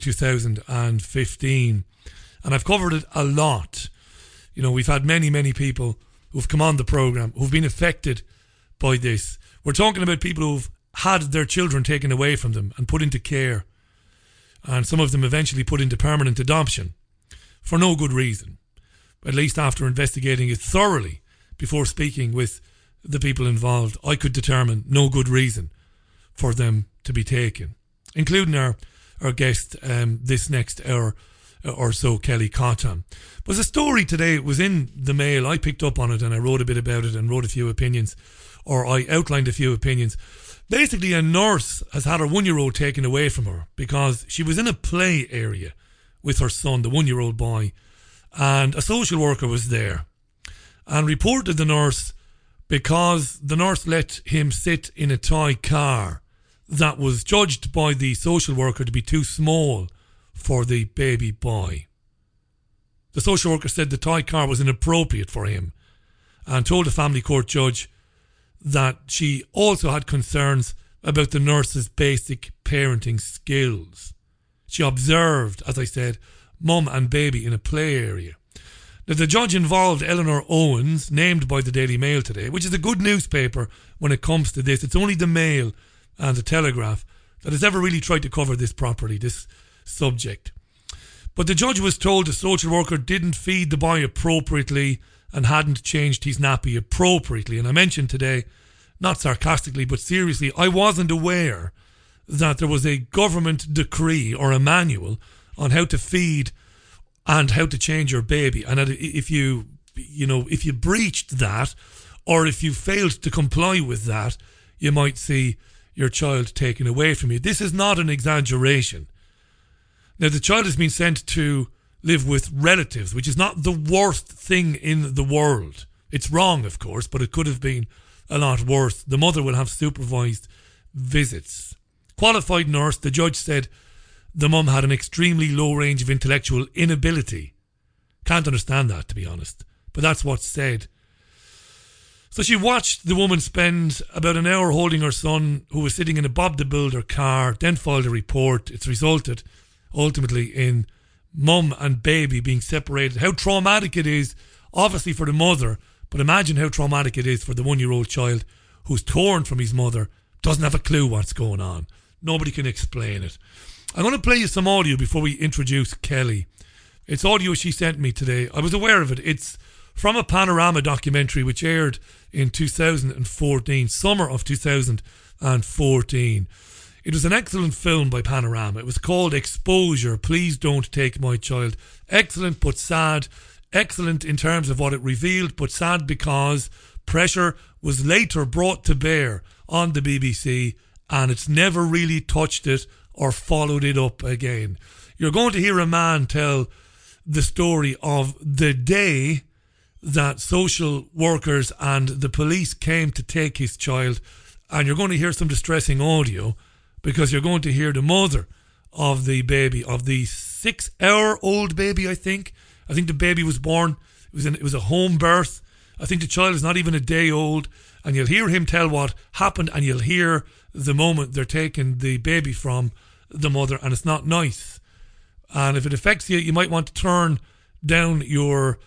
2015. And I've covered it a lot. You know, we've had many, many people who've come on the programme who've been affected by this. We're talking about people who've had their children taken away from them and put into care. And some of them eventually put into permanent adoption for no good reason. At least after investigating it thoroughly before speaking with the people involved, I could determine no good reason for them to be taken, including our guest this next hour or so, Kelly Cotton. But the story today was in the Mail. I picked up on it and I wrote a bit about it and wrote a few opinions, or I outlined a few opinions. Basically, a nurse has had her 1-year-old taken away from her because she was in a play area with her son, the 1-year-old boy, and a social worker was there and reported the nurse because the nurse let him sit in a toy car that was judged by the social worker to be too small for the baby boy. The social worker said the toy car was inappropriate for him and told the family court judge that she also had concerns about the nurse's basic parenting skills. She observed, as I said, mum and baby in a play area. Now, the judge involved Eleanor Owens, named by the Daily Mail today, which is a good newspaper when it comes to this. It's only the Mail and the Telegraph that has ever really tried to cover this properly, this subject. But the judge was told the social worker didn't feed the boy appropriately and hadn't changed his nappy appropriately. And I mentioned today, not sarcastically but seriously, I wasn't aware that there was a government decree or a manual on how to feed and how to change your baby. And that if you breached that, or if you failed to comply with that, you might see your child taken away from you. This is not an exaggeration. Now, the child has been sent to live with relatives, which is not the worst thing in the world. It's wrong, of course, but it could have been a lot worse. The mother will have supervised visits. Qualified nurse, the judge said the mum had an extremely low range of intellectual inability. Can't understand that, to be honest, but that's what's said. So she watched the woman spend about an hour holding her son, who was sitting in a Bob the Builder car, then filed a report. It's resulted ultimately in mum and baby being separated. How traumatic it is, obviously, for the mother, but imagine how traumatic it is for the 1-year-old child who's torn from his mother, doesn't have a clue what's going on. Nobody can explain it. I'm going to play you some audio before we introduce Kelly. It's audio she sent me today. I was aware of it. It's from a Panorama documentary which aired in 2014, summer of 2014. It was an excellent film by Panorama. It was called Exposure, Please Don't Take My Child. Excellent but sad. Excellent in terms of what it revealed, but sad because pressure was later brought to bear on the BBC and it's never really touched it or followed it up again. You're going to hear a man tell the story of the day that social workers and the police came to take his child, and you're going to hear some distressing audio because you're going to hear the mother of the baby, of the 6-hour-old baby, I think. I think the baby was born, it was a home birth. I think the child is not even a day old, and you'll hear him tell what happened, and you'll hear the moment they're taking the baby from the mother, and it's not nice. And if it affects you, you might want to turn down your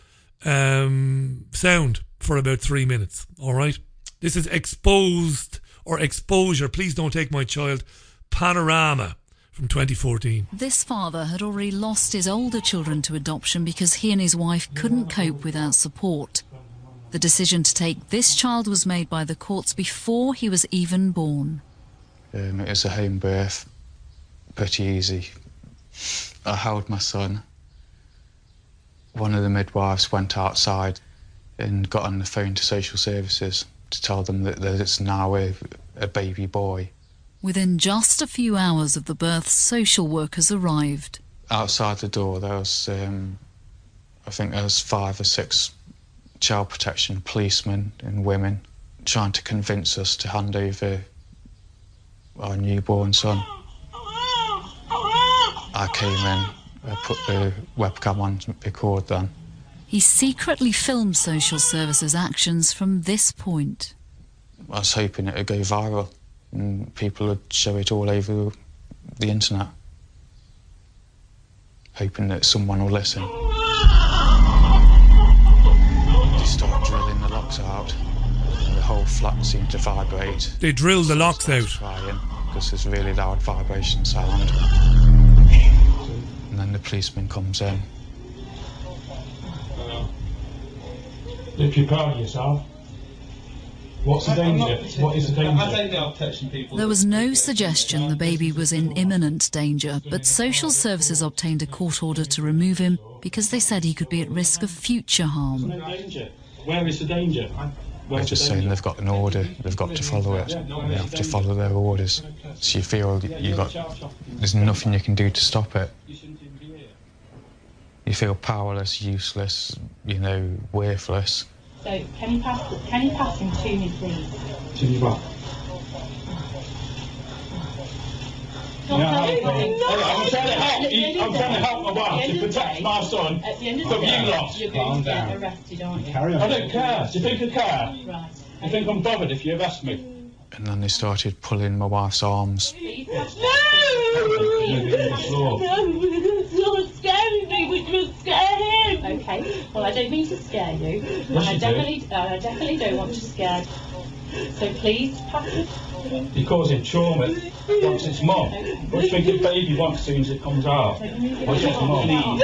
sound for about 3 minutes. All right, this is Exposed or Exposure, Please Don't Take My Child, Panorama from 2014. This father had already lost his older children to adoption because he and his wife couldn't cope without support. The decision to take this child was made by the courts before he was even born. It was a home birth, pretty easy. I held my son. One of the midwives went outside and got on the phone to social services to tell them that there's now a baby boy Within just a few hours of the birth, social workers arrived. Outside the door, there was, I think there was 5 or 6 child protection policemen and women trying to convince us to hand over our newborn son. I came in, I put the webcam on to record then. He secretly filmed social services actions from this point. I was hoping it would go viral and people would show it all over the internet, hoping that someone will listen. They started drilling the locks out and the whole flat seemed to vibrate. They drilled the locks out. Crying because there's a really loud vibration sound. And then the policeman comes in. If you're proud of yourself, what's the danger? What is the danger? I don't know touching people. There was no suggestion the baby was in imminent danger, but social services obtained a court order to remove him because they said he could be at risk of future harm. There's no danger. Where is the danger? They're just saying they've got an order, they've got to follow it, they have to follow their orders. So you feel there's nothing you can do to stop it. You feel powerless, useless, worthless. So can you pass him to me, please? To me what? I'm trying to help my wife to protect my son from you lot. You're going to get arrested, aren't you? Carry on. I don't care. Do you think I care? Right. I think I'm bothered if you arrest me. And then they started pulling my wife's arms. No! You're scaring me, which will scare him. Okay, well, I don't mean to scare you. Yes, I definitely don't want to scare you. So please pass it. You're causing trauma. Wants its mum. What do you think the baby wants as soon as it comes out? What's its mum?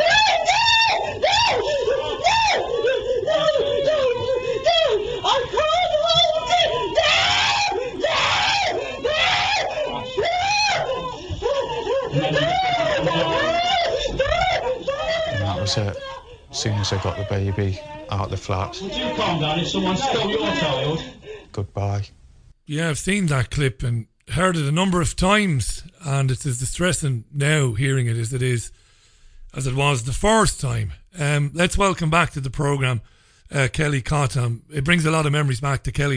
I can't hold And that was it. As soon as I got the baby out the flat. Would you calm down if someone stole your child? Goodbye. Yeah, I've seen that clip and heard it a number of times, and it's as distressing now hearing it as it was the first time. Let's welcome back to the programme Kelly Cottam. It brings a lot of memories back to Kelly,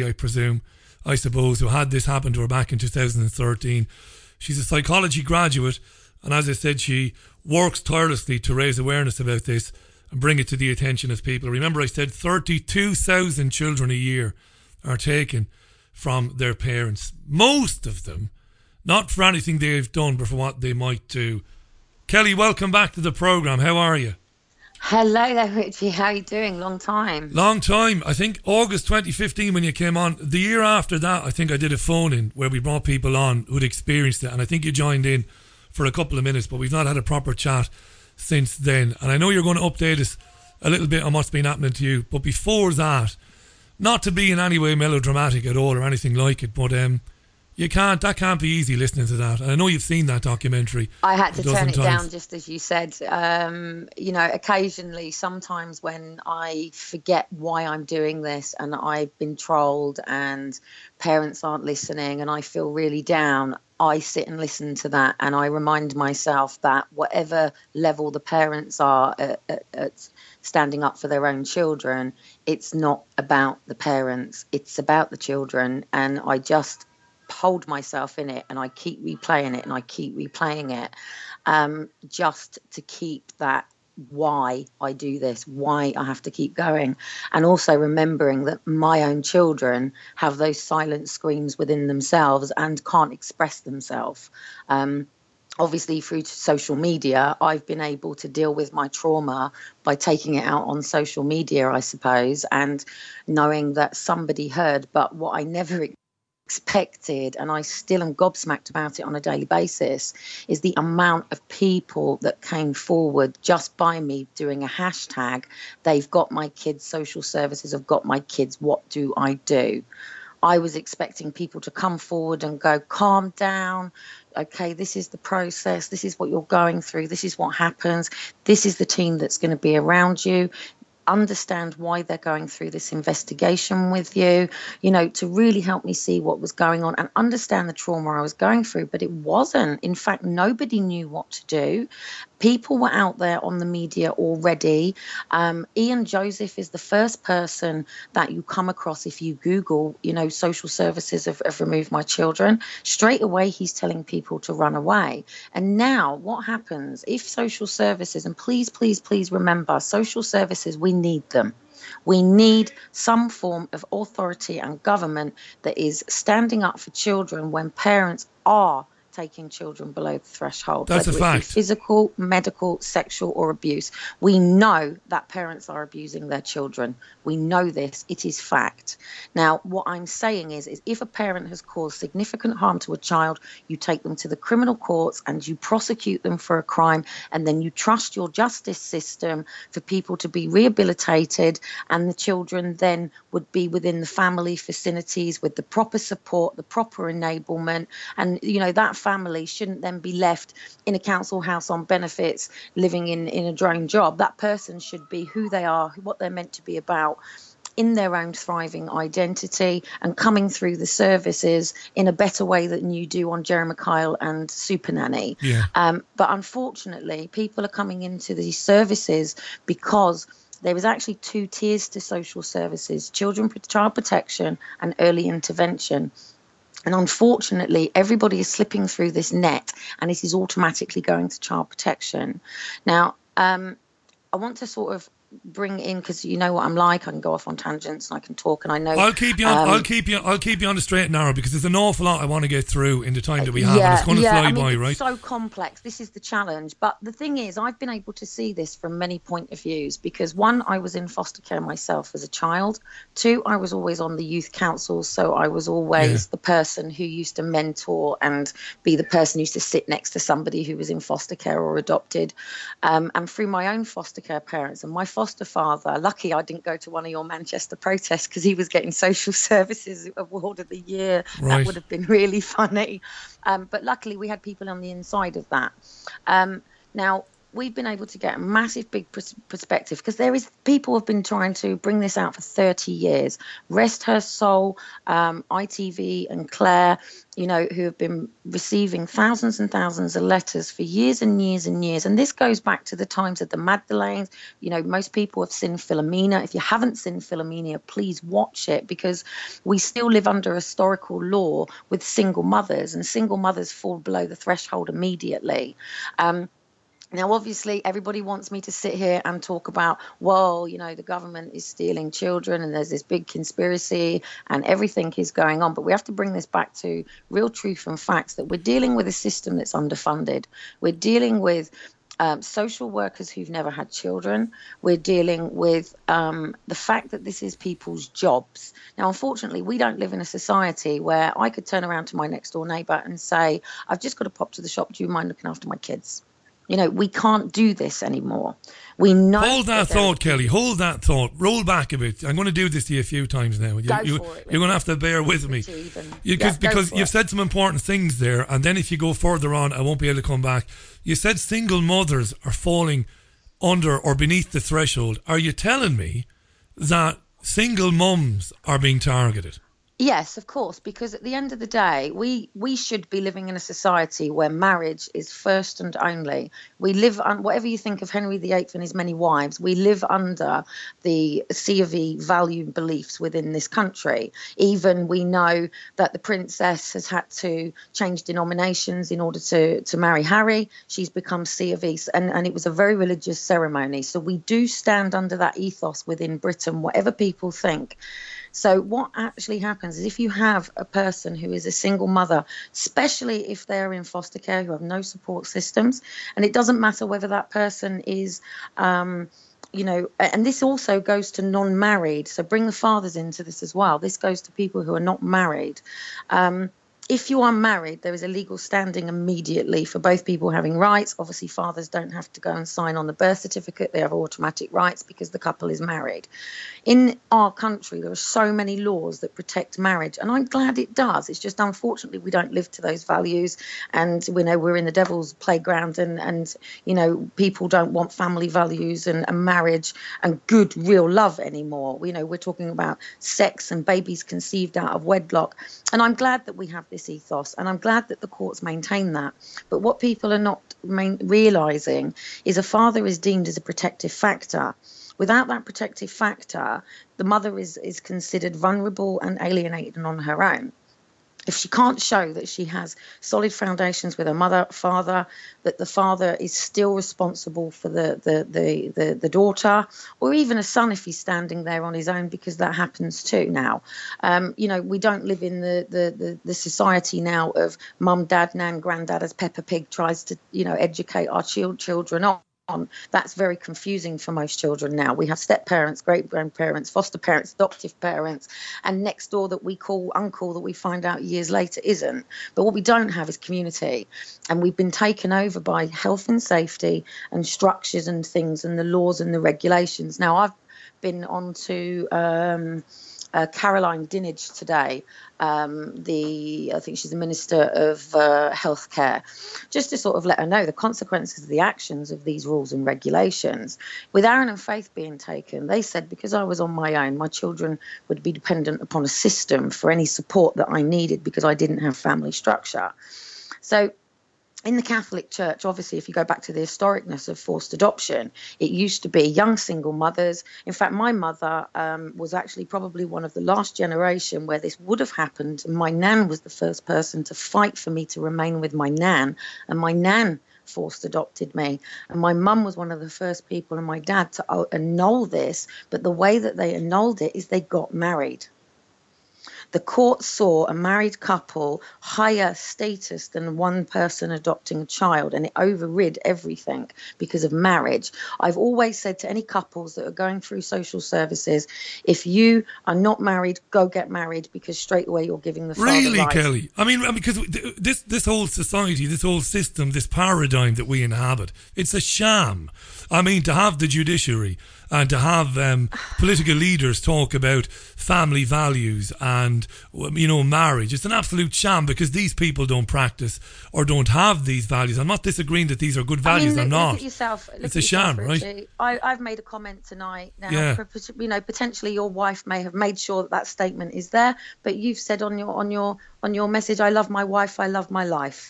I suppose, who had this happen to her back in 2013. She's a psychology graduate, and as I said, she works tirelessly to raise awareness about this and bring it to the attention of people. Remember, I said 32,000 children a year are taken from their parents. Most of them, not for anything they've done, but for what they might do. Kelly, welcome back to the programme. How are you? Hello there, Richie. How are you doing? Long time. Long time. I think August 2015 when you came on. The year after that, I think I did a phone-in where we brought people on who'd experienced it, and I think you joined in for a couple of minutes, but we've not had a proper chat since then. And I know you're going to update us a little bit on what's been happening to you, but before that, not to be in any way melodramatic at all or anything like it, but that can't be easy listening to that. And I know you've seen that documentary. I had to turn it down, just as you said. Occasionally, sometimes when I forget why I'm doing this and I've been trolled and parents aren't listening and I feel really down, I sit and listen to that and I remind myself that whatever level the parents are at standing up for their own children, it's not about the parents, it's about the children. And I just hold myself in it and I keep replaying it and I keep replaying it just to keep that why I do this, why I have to keep going. And also remembering that my own children have those silent screams within themselves and can't express themselves. Obviously, through social media, I've been able to deal with my trauma by taking it out on social media, I suppose, and knowing that somebody heard. But what I never expected, and I still am gobsmacked about it on a daily basis, is the amount of people that came forward just by me doing a hashtag. They've got my kids, social services have got my kids, what do I do? I was expecting people to come forward and go, calm down, okay, this is the process, this is what you're going through, this is what happens, this is the team that's going to be around you. understand why they're going through this investigation with you, to really help me see what was going on and understand the trauma I was going through. But it wasn't. In fact, nobody knew what to do. People were out there on the media already. Ian Joseph is the first person that you come across if you Google, social services have removed my children. Straight away, he's telling people to run away. And now what happens if social services, and please, please, please remember, social services, we need them. We need some form of authority and government that is standing up for children when parents are taking children below the threshold. That's a fact. Whether it be physical, medical, sexual or abuse. We know that parents are abusing their children. We know this. It is fact. Now, what I'm saying is if a parent has caused significant harm to a child, you take them to the criminal courts and you prosecute them for a crime, and then you trust your justice system for people to be rehabilitated, and the children then would be within the family vicinities with the proper support, the proper enablement, and, that family shouldn't then be left in a council house on benefits, living in a drone job. That person should be who they are, what they're meant to be about, in their own thriving identity, and coming through the services in a better way than you do on Jeremy Kyle and Super Nanny. Yeah. But unfortunately, people are coming into these services because there is actually 2 tiers to social services: child protection and early intervention. And unfortunately, everybody is slipping through this net, and it is automatically going to child protection. Now, I want to sort of bring in, because you know what I'm like, I can go off on tangents and I can talk, and I know I'll keep you on the straight and narrow, because there's an awful lot I want to get through in the time that we have, and it's going to fly by, right? It's so complex. This is the challenge. But the thing is, I've been able to see this from many point of views, because 1, I was in foster care myself as a child. 2, I was always on the youth council, so I was always the person who used to mentor and be the person who used to sit next to somebody who was in foster care or adopted. And through my own foster care parents and my foster father, lucky I didn't go to one of your Manchester protests, because he was getting Social Services Award of the Year. Right. That would have been really funny. But luckily we had people on the inside of that. Now, we've been able to get a massive big perspective, because people have been trying to bring this out for 30 years. Rest her soul, ITV and Claire, who have been receiving thousands and thousands of letters for years and years and years. And this goes back to the times of the Magdalenes. Most people have seen Philomena. If you haven't seen Philomena, please watch it, because we still live under historical law with single mothers, and single mothers fall below the threshold immediately. Now, obviously, everybody wants me to sit here and talk about, the government is stealing children and there's this big conspiracy and everything is going on. But we have to bring this back to real truth and facts, that we're dealing with a system that's underfunded. We're dealing with social workers who've never had children. We're dealing with the fact that this is people's jobs. Now, unfortunately, we don't live in a society where I could turn around to my next door neighbour and say, I've just got to pop to the shop. Do you mind looking after my kids? We can't do this anymore. We know. Hold that thought, Kelly. Hold that thought. Roll back a bit. I'm going to do this to you a few times now. You're going to have to bear with me. Because you've said some important things there, and then if you go further on, I won't be able to come back. You said single mothers are falling under or beneath the threshold. Are you telling me that single mums are being targeted? Yes, of course, because at the end of the day, we should be living in a society where marriage is first and only. We live on, whatever you think of Henry VIII and his many wives, we live under the C of E value beliefs within this country. Even we know that the princess has had to change denominations in order to marry Harry. She's become C of E, and it was a very religious ceremony. So we do stand under that ethos within Britain, whatever people think. So what actually happens is, if you have a person who is a single mother, especially if they're in foster care, who have no support systems, and it doesn't matter whether that person is, and this also goes to non-married. So bring the fathers into this as well. This goes to people who are not married. if you are married, there is a legal standing immediately for both people having rights. Obviously, fathers don't have to go and sign on the birth certificate. They have automatic rights because the couple is married. In our country, there are so many laws that protect marriage, and I'm glad it does. It's just unfortunately we don't live to those values, and we know we're in the devil's playground, and you know, people don't want family values and marriage and good real love anymore. You know, we're talking about sex and babies conceived out of wedlock, and I'm glad that we have this ethos, and I'm glad that the courts maintain that. But what people are not realising is a father is deemed as a protective factor. Without that protective factor, the mother is considered vulnerable and alienated and on her own. If she can't show that she has solid foundations with her father, that the father is still responsible for the daughter, or even a son if he's standing there on his own, because that happens too now. You know, we don't live in the society now of mum, dad, nan, granddad, as Peppa Pig tries to, you know, educate our children on. That's very confusing for most children now. We have step parents, great grandparents, foster parents, adoptive parents, and next door that we call uncle that we find out years later isn't. But what we don't have is community, and we've been taken over by health and safety and structures and things and the laws and the regulations. Now, I've been on to Caroline Dinenage today, I think she's the Minister of Healthcare, just to sort of let her know the consequences of the actions of these rules and regulations. With Aaron and Faith being taken, they said because I was on my own, my children would be dependent upon a system for any support that I needed because I didn't have family structure. So in the Catholic Church, obviously, if you go back to the historicness of forced adoption, it used to be young single mothers. In fact, my mother was actually probably one of the last generation where this would have happened. And my nan was the first person to fight for me to remain with my nan. And my nan forced adopted me. And my mum was one of the first people and my dad to annul this. But the way that they annulled it is they got married. The court saw a married couple higher status than one person adopting a child, and it overrid everything because of marriage. I've always said to any couples that are going through social services, if you are not married, go get married, because straight away you're giving the father Really, rights. Kelly? I mean, because this whole society, this whole system, this paradigm that we inhabit, it's a sham. I mean, to have the judiciary and to have political leaders talk about family values and, you know, marriage, it's an absolute sham because these people don't practice or don't have these values. I'm not disagreeing that these are good values. I mean, I'm not. Look at yourself. It's a sham, right? I've made a comment tonight. Now, Yeah. you know, potentially your wife may have made sure that that statement is there, but you've said on your message, "I love my wife, I love my life."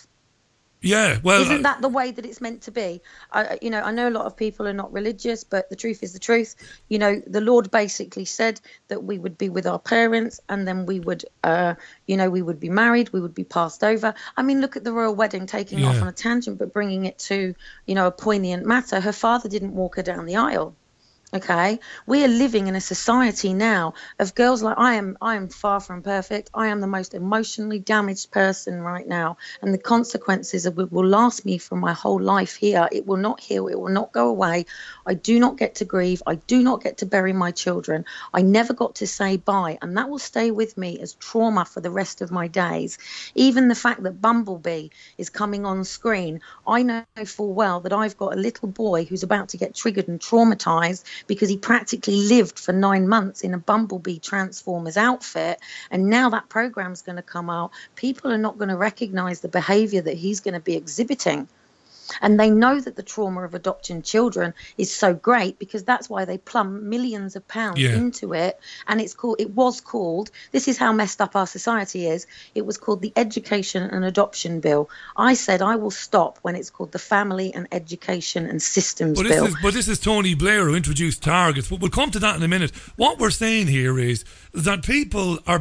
Yeah, well, Isn't that the way that it's meant to be? You know, I know a lot of people are not religious, but the truth is the truth. You know, the Lord basically said that we would be with our parents, and then we would, you know, we would be married, we would be passed over. I mean, look at the royal wedding, taking off on a tangent, but bringing it to, you know, a poignant matter. Her father didn't walk her down the aisle. Okay, we are living in a society now of girls like I am far from perfect. I am the most emotionally damaged person right now, and the consequences of it will last me for my whole life here. It will not heal. It will not go away. I do not get to grieve. I do not get to bury my children. I never got to say bye, and that will stay with me as trauma for the rest of my days. Even the fact that Bumblebee is coming on screen, I know full well that I've got a little boy who's about to get triggered and traumatized because he practically lived for 9 months in a Bumblebee Transformers outfit, and now that program's going to come out. People are not going to recognize the behavior that he's going to be exhibiting. And they know that the trauma of adopting children is so great because that's why they plumb millions of pounds into it. And it was called, this is how messed up our society is, it was called the Education and Adoption Bill. I said I will stop when it's called the Family and Education and Systems Bill. But this is Tony Blair who introduced targets. But we'll come to that in a minute. What we're saying here is that people are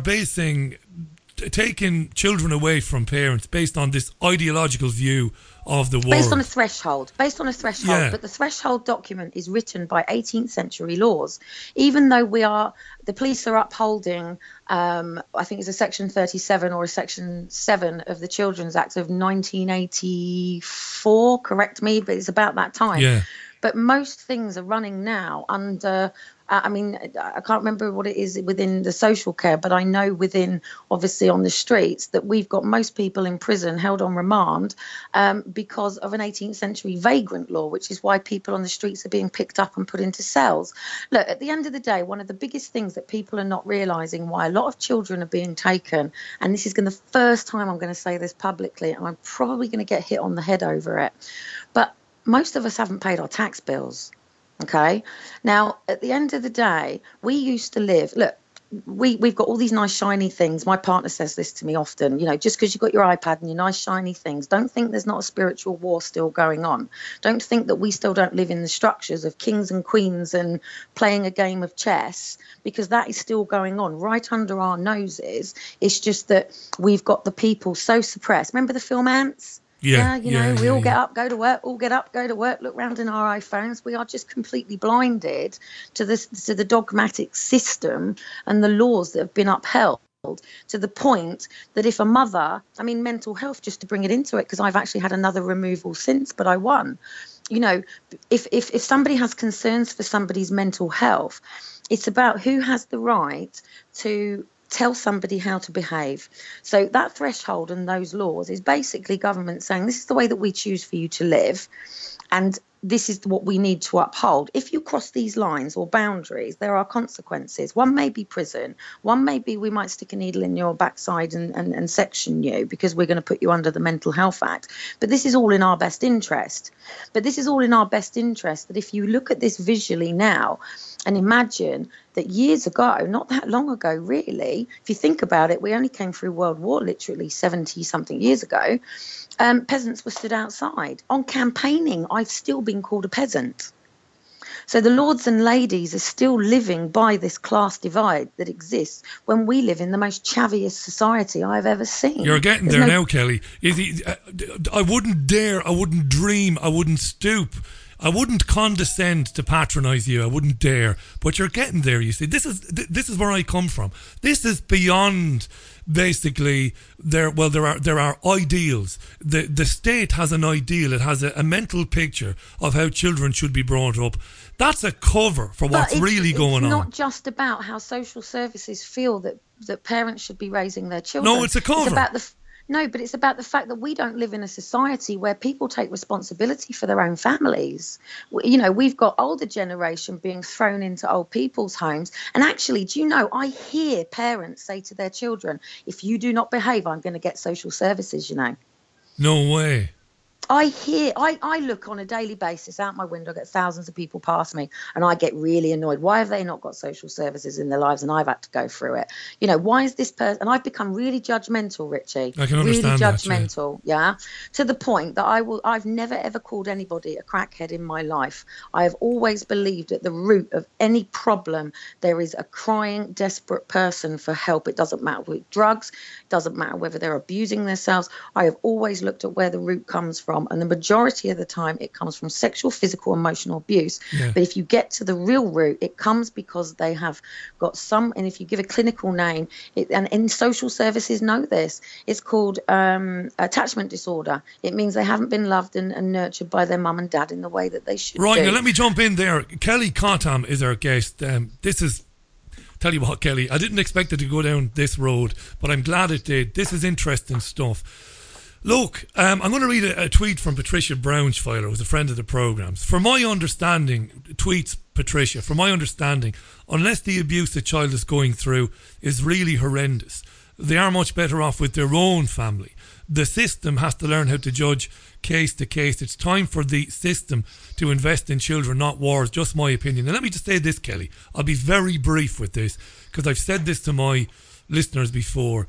taking children away from parents based on this ideological view of the world. Based on a threshold. Yeah. But the threshold document is written by 18th century laws. Even though the police are upholding, I think it's a section 37 or a section 7 of the Children's Act of 1984, correct me, but it's about that time. Yeah. But most things are running now under, I mean, I can't remember what it is within the social care, but I know within, obviously on the streets, that we've got most people in prison held on remand because of an 18th century vagrant law, which is why people on the streets are being picked up and put into cells. Look, at the end of the day, one of the biggest things that people are not realising, why a lot of children are being taken, and this is the first time I'm going to say this publicly, and I'm probably going to get hit on the head over it, but most of us haven't paid our tax bills. Okay. Now, at the end of the day, we used to live, look, we've got all these nice shiny things. My partner says this to me often, just because you've got your iPad and your nice shiny things, don't think there's not a spiritual war still going on. Don't think that we still don't live in the structures of kings and queens and playing a game of chess, because that is still going on right under our noses. It's just that we've got the people so suppressed. Remember the film Ants? Yeah, we all get up, go to work, all get up, go to work, look round in our iPhones. We are just completely blinded to the dogmatic system and the laws that have been upheld, to the point that if a mother, mental health, just to bring it into it, because I've actually had another removal since, but I won. If somebody has concerns for somebody's mental health, it's about who has the right to tell somebody how to behave. So that threshold and those laws is basically government saying this is the way that we choose for you to live, and this is what we need to uphold. If you cross these lines or boundaries, there are consequences. One may be prison. One may be we might stick a needle in your backside and section you because we're going to put you under the Mental Health Act. But this is all in our best interest. That if you look at this visually now and imagine that years ago, not that long ago really, if you think about it, we only came through World War literally 70-something years ago, peasants were stood outside. On campaigning, I've still been called a peasant. So the lords and ladies are still living by this class divide that exists when we live in the most chaviest society I've ever seen. You're getting there now, Kelly. I wouldn't dare, I wouldn't dream, I wouldn't stoop, I wouldn't condescend to patronise you. I wouldn't dare. But you're getting there, you see. This is where I come from. This is beyond basically there are ideals. The state has an ideal. It has a mental picture of how children should be brought up. That's a cover for what's really going on. It's not just about how social services feel that parents should be raising their children. No, it's a cover. But it's about the fact that we don't live in a society where people take responsibility for their own families. We've got older generation being thrown into old people's homes. And actually, do you know, I hear parents say to their children, if you do not behave, I'm going to get social services, No way. I look on a daily basis out my window, I get thousands of people past me, and I get really annoyed. Why have they not got social services in their lives and I've had to go through it? Why is this person... And I've become really judgmental, Richie. I can understand really judgmental, yeah. To the point that I've never ever called anybody a crackhead in my life. I have always believed at the root of any problem there is a crying, desperate person for help. It doesn't matter with drugs, it doesn't matter whether they're abusing themselves. I have always looked at where the root comes from. And the majority of the time it comes from sexual, physical, emotional abuse. Yeah. But if you get to the real root, it comes because they have got and if you give a clinical name, and social services know this, it's called attachment disorder. It means they haven't been loved and nurtured by their mum and dad in the way that they should. Right, do. Now let me jump in there. Kelly Cottam is our guest. Tell you what, Kelly, I didn't expect it to go down this road, but I'm glad it did. This is interesting stuff. Look, I'm going to read a tweet from Patricia Braunschweiler, who's a friend of the program's. For my understanding, tweets Patricia, for my understanding, unless the abuse the child is going through is really horrendous, they are much better off with their own family. The system has to learn how to judge case to case. It's time for the system to invest in children, not wars. Just my opinion. And let me just say this, Kelly. I'll be very brief with this because I've said this to my listeners before.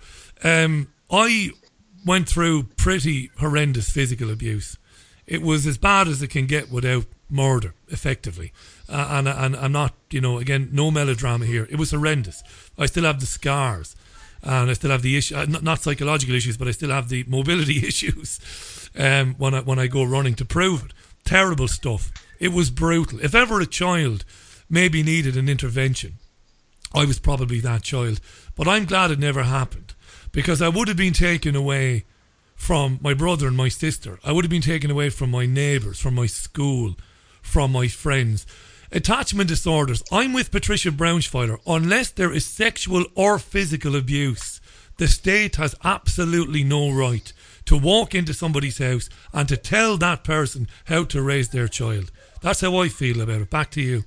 I went through pretty horrendous physical abuse. It was as bad as it can get without murder, effectively. And I'm not, again, no melodrama here. It was horrendous. I still have the scars. And I still have the issue, not psychological issues, but I still have the mobility issues when I go running to prove it. Terrible stuff. It was brutal. If ever a child maybe needed an intervention, I was probably that child. But I'm glad it never happened, because I would have been taken away from my brother and my sister. I would have been taken away from my neighbours, from my school, from my friends. Attachment disorders. I'm with Patricia Braunschweiler. Unless there is sexual or physical abuse, the state has absolutely no right to walk into somebody's house and to tell that person how to raise their child. That's how I feel about it. Back to you.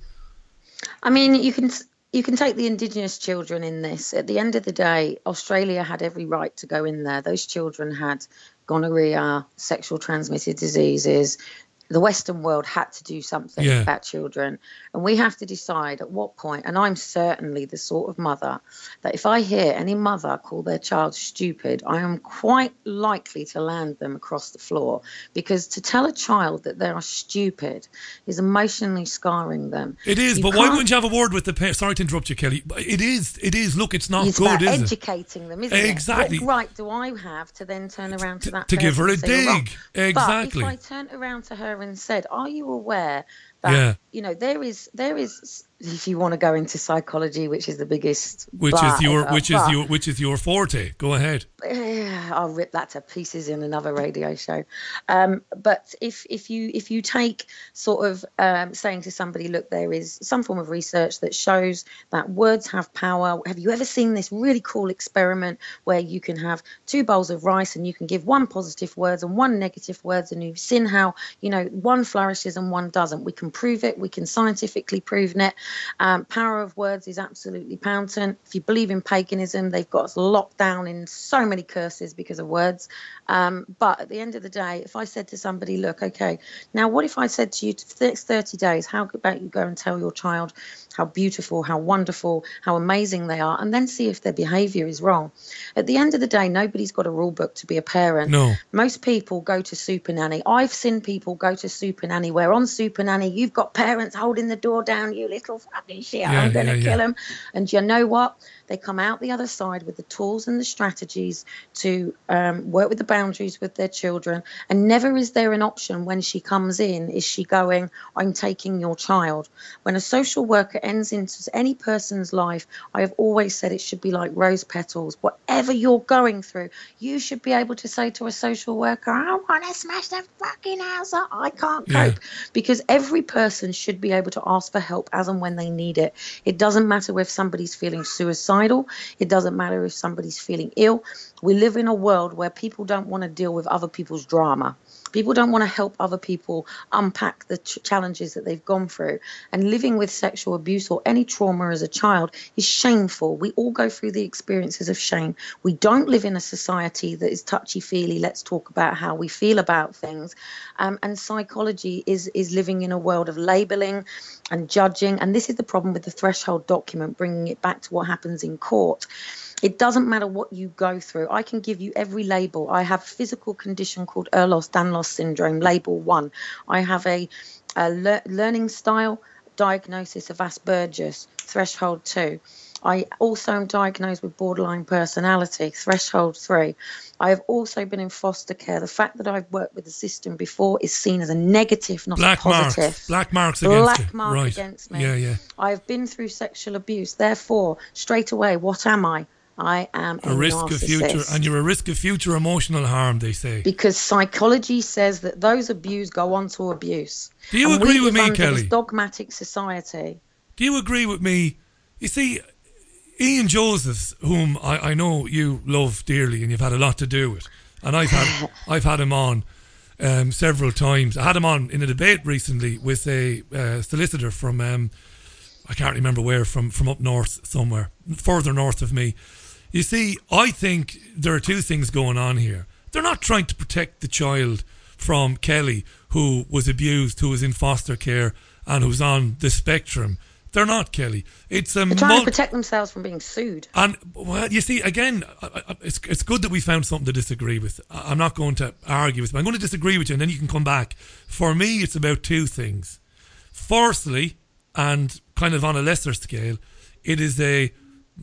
I mean, you can take the Indigenous children in this. At the end of the day, Australia had every right to go in there. Those children had gonorrhea, sexual transmitted diseases. The Western world had to do something about children. And we have to decide at what point, and I'm certainly the sort of mother that if I hear any mother call their child stupid, I am quite likely to land them across the floor, because to tell a child that they are stupid is emotionally scarring them. It is, but why wouldn't you have a word with the parents? Sorry to interrupt you, Kelly. It is. Look, it's not good, is it? It's about educating them, isn't it? Exactly. What right do I have to then turn around to that to person give her a and say, "You're wrong"? dig? Exactly. But if I turned around to her and said, "Are you aware that there is if you want to go into psychology, which is the biggest which is your forte. Go ahead. I'll rip that to pieces in another radio show. But if you take sort of saying to somebody, look, there is some form of research that shows that words have power. Have you ever seen this really cool experiment where you can have 2 bowls of rice and you can give 1 positive words and 1 negative words, and you've seen how, one flourishes and 1 doesn't. We can prove it. We can scientifically prove it. Power of words is absolutely patent. If you believe in paganism, they've got us locked down in so many curses because of words. But at the end of the day, if I said to somebody, look, okay, now what if I said to you, for the next 30 days, how about you go and tell your child how beautiful, how wonderful, how amazing they are, and then see if their behaviour is wrong. At the end of the day, nobody's got a rule book to be a parent. No. Most people go to Super Nanny. I've seen people go to Super Nanny where on Super Nanny you've got parents holding the door down, you little fucking shit, I'm going to kill them. And you know what? They come out the other side with the tools and the strategies to work with the boundaries with their children. And never is there an option when she comes in, is she going, I'm taking your child. When a social worker ends into any person's life, I have always said it should be like rose petals. Whatever you're going through, you should be able to say to a social worker, I want to smash the fucking house up. I can't cope. Because every person should be able to ask for help as and when they need it. It doesn't matter if somebody's feeling suicidal. It doesn't matter if somebody's feeling ill. We live in a world where people don't want to deal with other people's drama. People don't want to help other people unpack the challenges that they've gone through. And living with sexual abuse or any trauma as a child is shameful. We all go through the experiences of shame. We don't live in a society that is touchy-feely. Let's talk about how we feel about things. And psychology is living in a world of labelling and judging. And this is the problem with the threshold document, bringing it back to what happens in court. It doesn't matter what you go through. I can give you every label. I have a physical condition called Ehlers-Danlos syndrome, label 1. I have a learning style diagnosis of Asperger's, threshold 2. I also am diagnosed with borderline personality, threshold 3. I have also been in foster care. The fact that I've worked with the system before is seen as a negative, not a positive. Black marks against you. Black mark against me. Yeah. I've been through sexual abuse. Therefore, straight away, what am I? I am a risk narcissist. of future, and you're a risk of future emotional harm, they say. Because psychology says that those abused go on to abuse. Do you agree with me, Kelly? This dogmatic society. Do you agree with me? You see, Ian Josephs, whom I know you love dearly and you've had a lot to do with, and I've had him on several times. I had him on in a debate recently with a solicitor from I can't remember where, from up north somewhere, further north of me. You see, I think there are 2 things going on here. They're not trying to protect the child from Kelly, who was abused, who was in foster care, and who's on the spectrum. They're not, Kelly. They're trying to protect themselves from being sued. And, well, you see, again, it's good that we found something to disagree with. I'm not going to argue with you. I'm going to disagree with you, and then you can come back. For me, it's about 2 things. Firstly, and kind of on a lesser scale, it is it's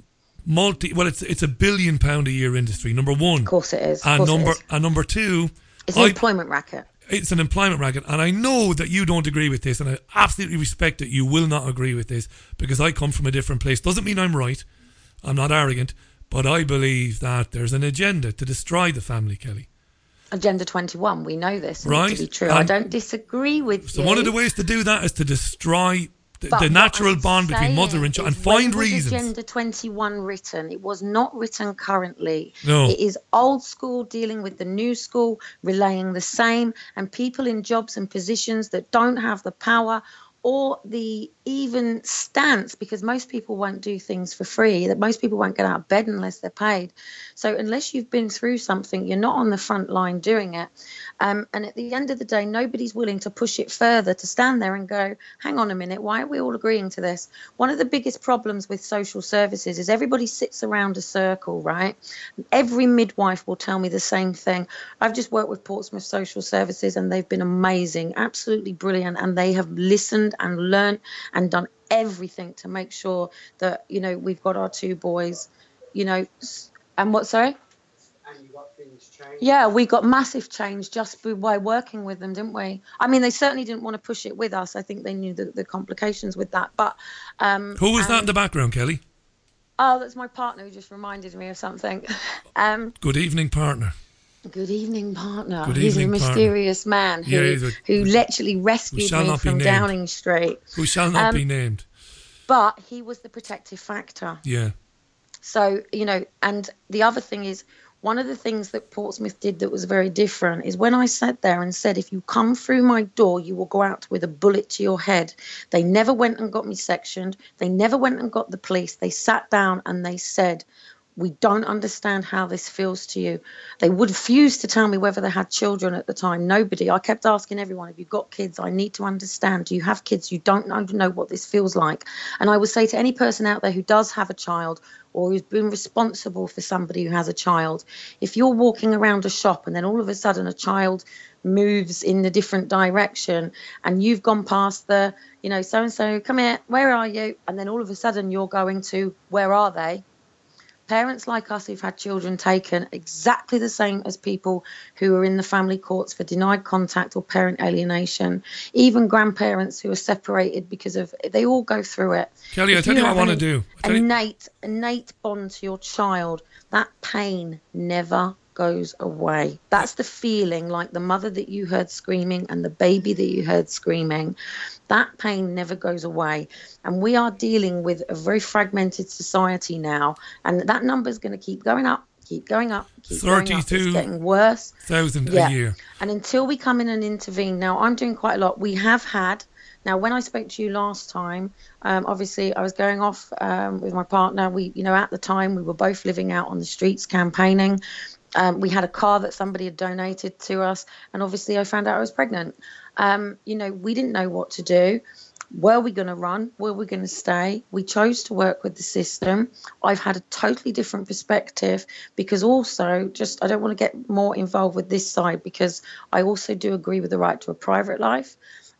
a £1 billion a year industry, number 1. Of course it is. And number 2, it's an employment racket. It's an employment racket, and I know that you don't agree with this, and I absolutely respect that you will not agree with this, because I come from a different place. Doesn't mean I'm right. I'm not arrogant, but I believe that there's an agenda to destroy the family, Kelly. Agenda 21, we know this right. to be true. I don't disagree with you. So one of the ways to do that is to destroy the natural bond between mother and child and find reasons. Agenda 21 written? It was not written currently. No. It is old school dealing with the new school, relaying the same, and people in jobs and positions that don't have the power or the even stance, because most people won't do things for free, that most people won't get out of bed unless they're paid. So unless you've been through something, you're not on the front line doing it. And at the end of the day, nobody's willing to push it further, to stand there and go, hang on a minute, why are we all agreeing to this? One of the biggest problems with social services is everybody sits around a circle, right? Every midwife will tell me the same thing. I've just worked with Portsmouth Social Services and they've been amazing, absolutely brilliant. And they have listened and learned and done everything to make sure that, you know, we've got our 2 boys, you know, and what, sorry? And you got things changed. Yeah, we got massive change just by working with them, didn't we? I mean, they certainly didn't want to push it with us. I think they knew the complications with that. But who was that in the background, Kelly? Oh, that's my partner who just reminded me of something. Good evening, partner. Good evening, partner. Good He's evening, a mysterious man who literally rescued me from Downing Street. Who shall not be named. But he was the protective factor. Yeah. So, you know, and the other thing is, one of the things that Portsmouth did that was very different is when I sat there and said, if you come through my door, you will go out with a bullet to your head. They never went and got me sectioned. They never went and got the police. They sat down and they said, we don't understand how this feels to you. They would refuse to tell me whether they had children at the time. Nobody. I kept asking everyone, have you got kids? I need to understand. Do you have kids? You don't know what this feels like. And I would say to any person out there who does have a child or who's been responsible for somebody who has a child, if you're walking around a shop and then all of a sudden a child moves in a different direction and you've gone past the, you know, so-and-so, come here, where are you? And then all of a sudden you're going to, where are they? Parents like us who've had children taken, exactly the same as people who are in the family courts for denied contact or parent alienation, even grandparents who are separated because of, they all go through it. Kelly, I'll tell you what I want to do. Innate bond to your child, that pain never goes away. That's the feeling, like the mother that you heard screaming and the baby that you heard screaming. That pain never goes away. And we are dealing with a very fragmented society now. And that number is going to keep going up, keep going up, keep going up. It's getting worse. 32,000 a year. And until we come in and intervene, now I'm doing quite a lot. We have had, now when I spoke to you last time, obviously I was going off with my partner. We, you know, at the time we were both living out on the streets campaigning. We had a car that somebody had donated to us, and obviously I found out I was pregnant. You know, we didn't know what to do. Were we going to run? Were we going to stay? We chose to work with the system. I've had a totally different perspective because also, just I don't want to get more involved with this side because I also do agree with the right to a private life.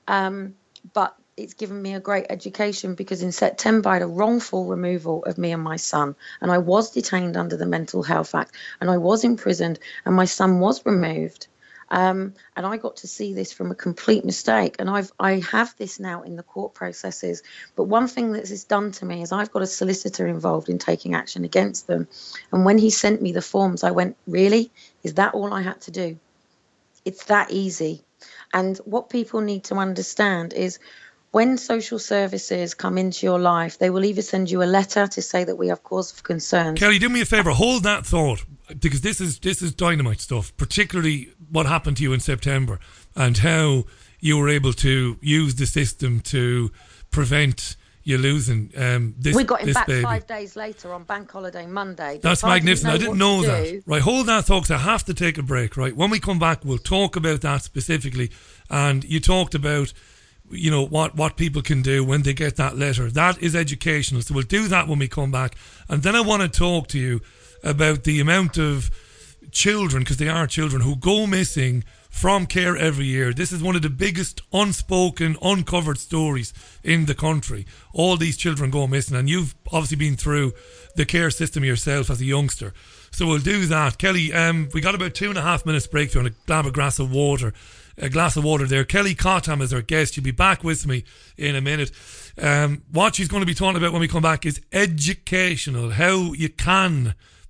But it's given me a great education because in September I had a wrongful removal of me and my son, and I was detained under the Mental Health Act, and I was imprisoned, and my son was removed. And I got to see this from a complete mistake, and I have this now in the court processes. But one thing that this done to me is I've got a solicitor involved in taking action against them. And when he sent me the forms, I went, really? Is that all I had to do? It's that easy. And what people need to understand is when social services come into your life, they will either send you a letter to say that we have cause for concern. Kelly, do me a favour, hold that thought, because this is dynamite stuff, particularly what happened to you in September and how you were able to use the system to prevent you losing this We got him back baby. 5 days later on Bank Holiday Monday. That's magnificent. I didn't know that. Right, hold that thought, 'cause I have to take a break, right? When we come back, we'll talk about that specifically. And you talked about, you know, what people can do when they get that letter. That is educational. So we'll do that when we come back. And then I want to talk to you about the amount of children, because they are children, who go missing from care every year. This is one of the biggest unspoken, uncovered stories in the country. All these children go missing, and you've obviously been through the care system yourself as a youngster. So we'll do that. Kelly, we got about 2.5 minutes breakthrough and grab a glass of water. A glass of water there. Kelly Cottam is our guest. She'll be back with me in a minute. What she's going to be talking about when we come back is educational, how you can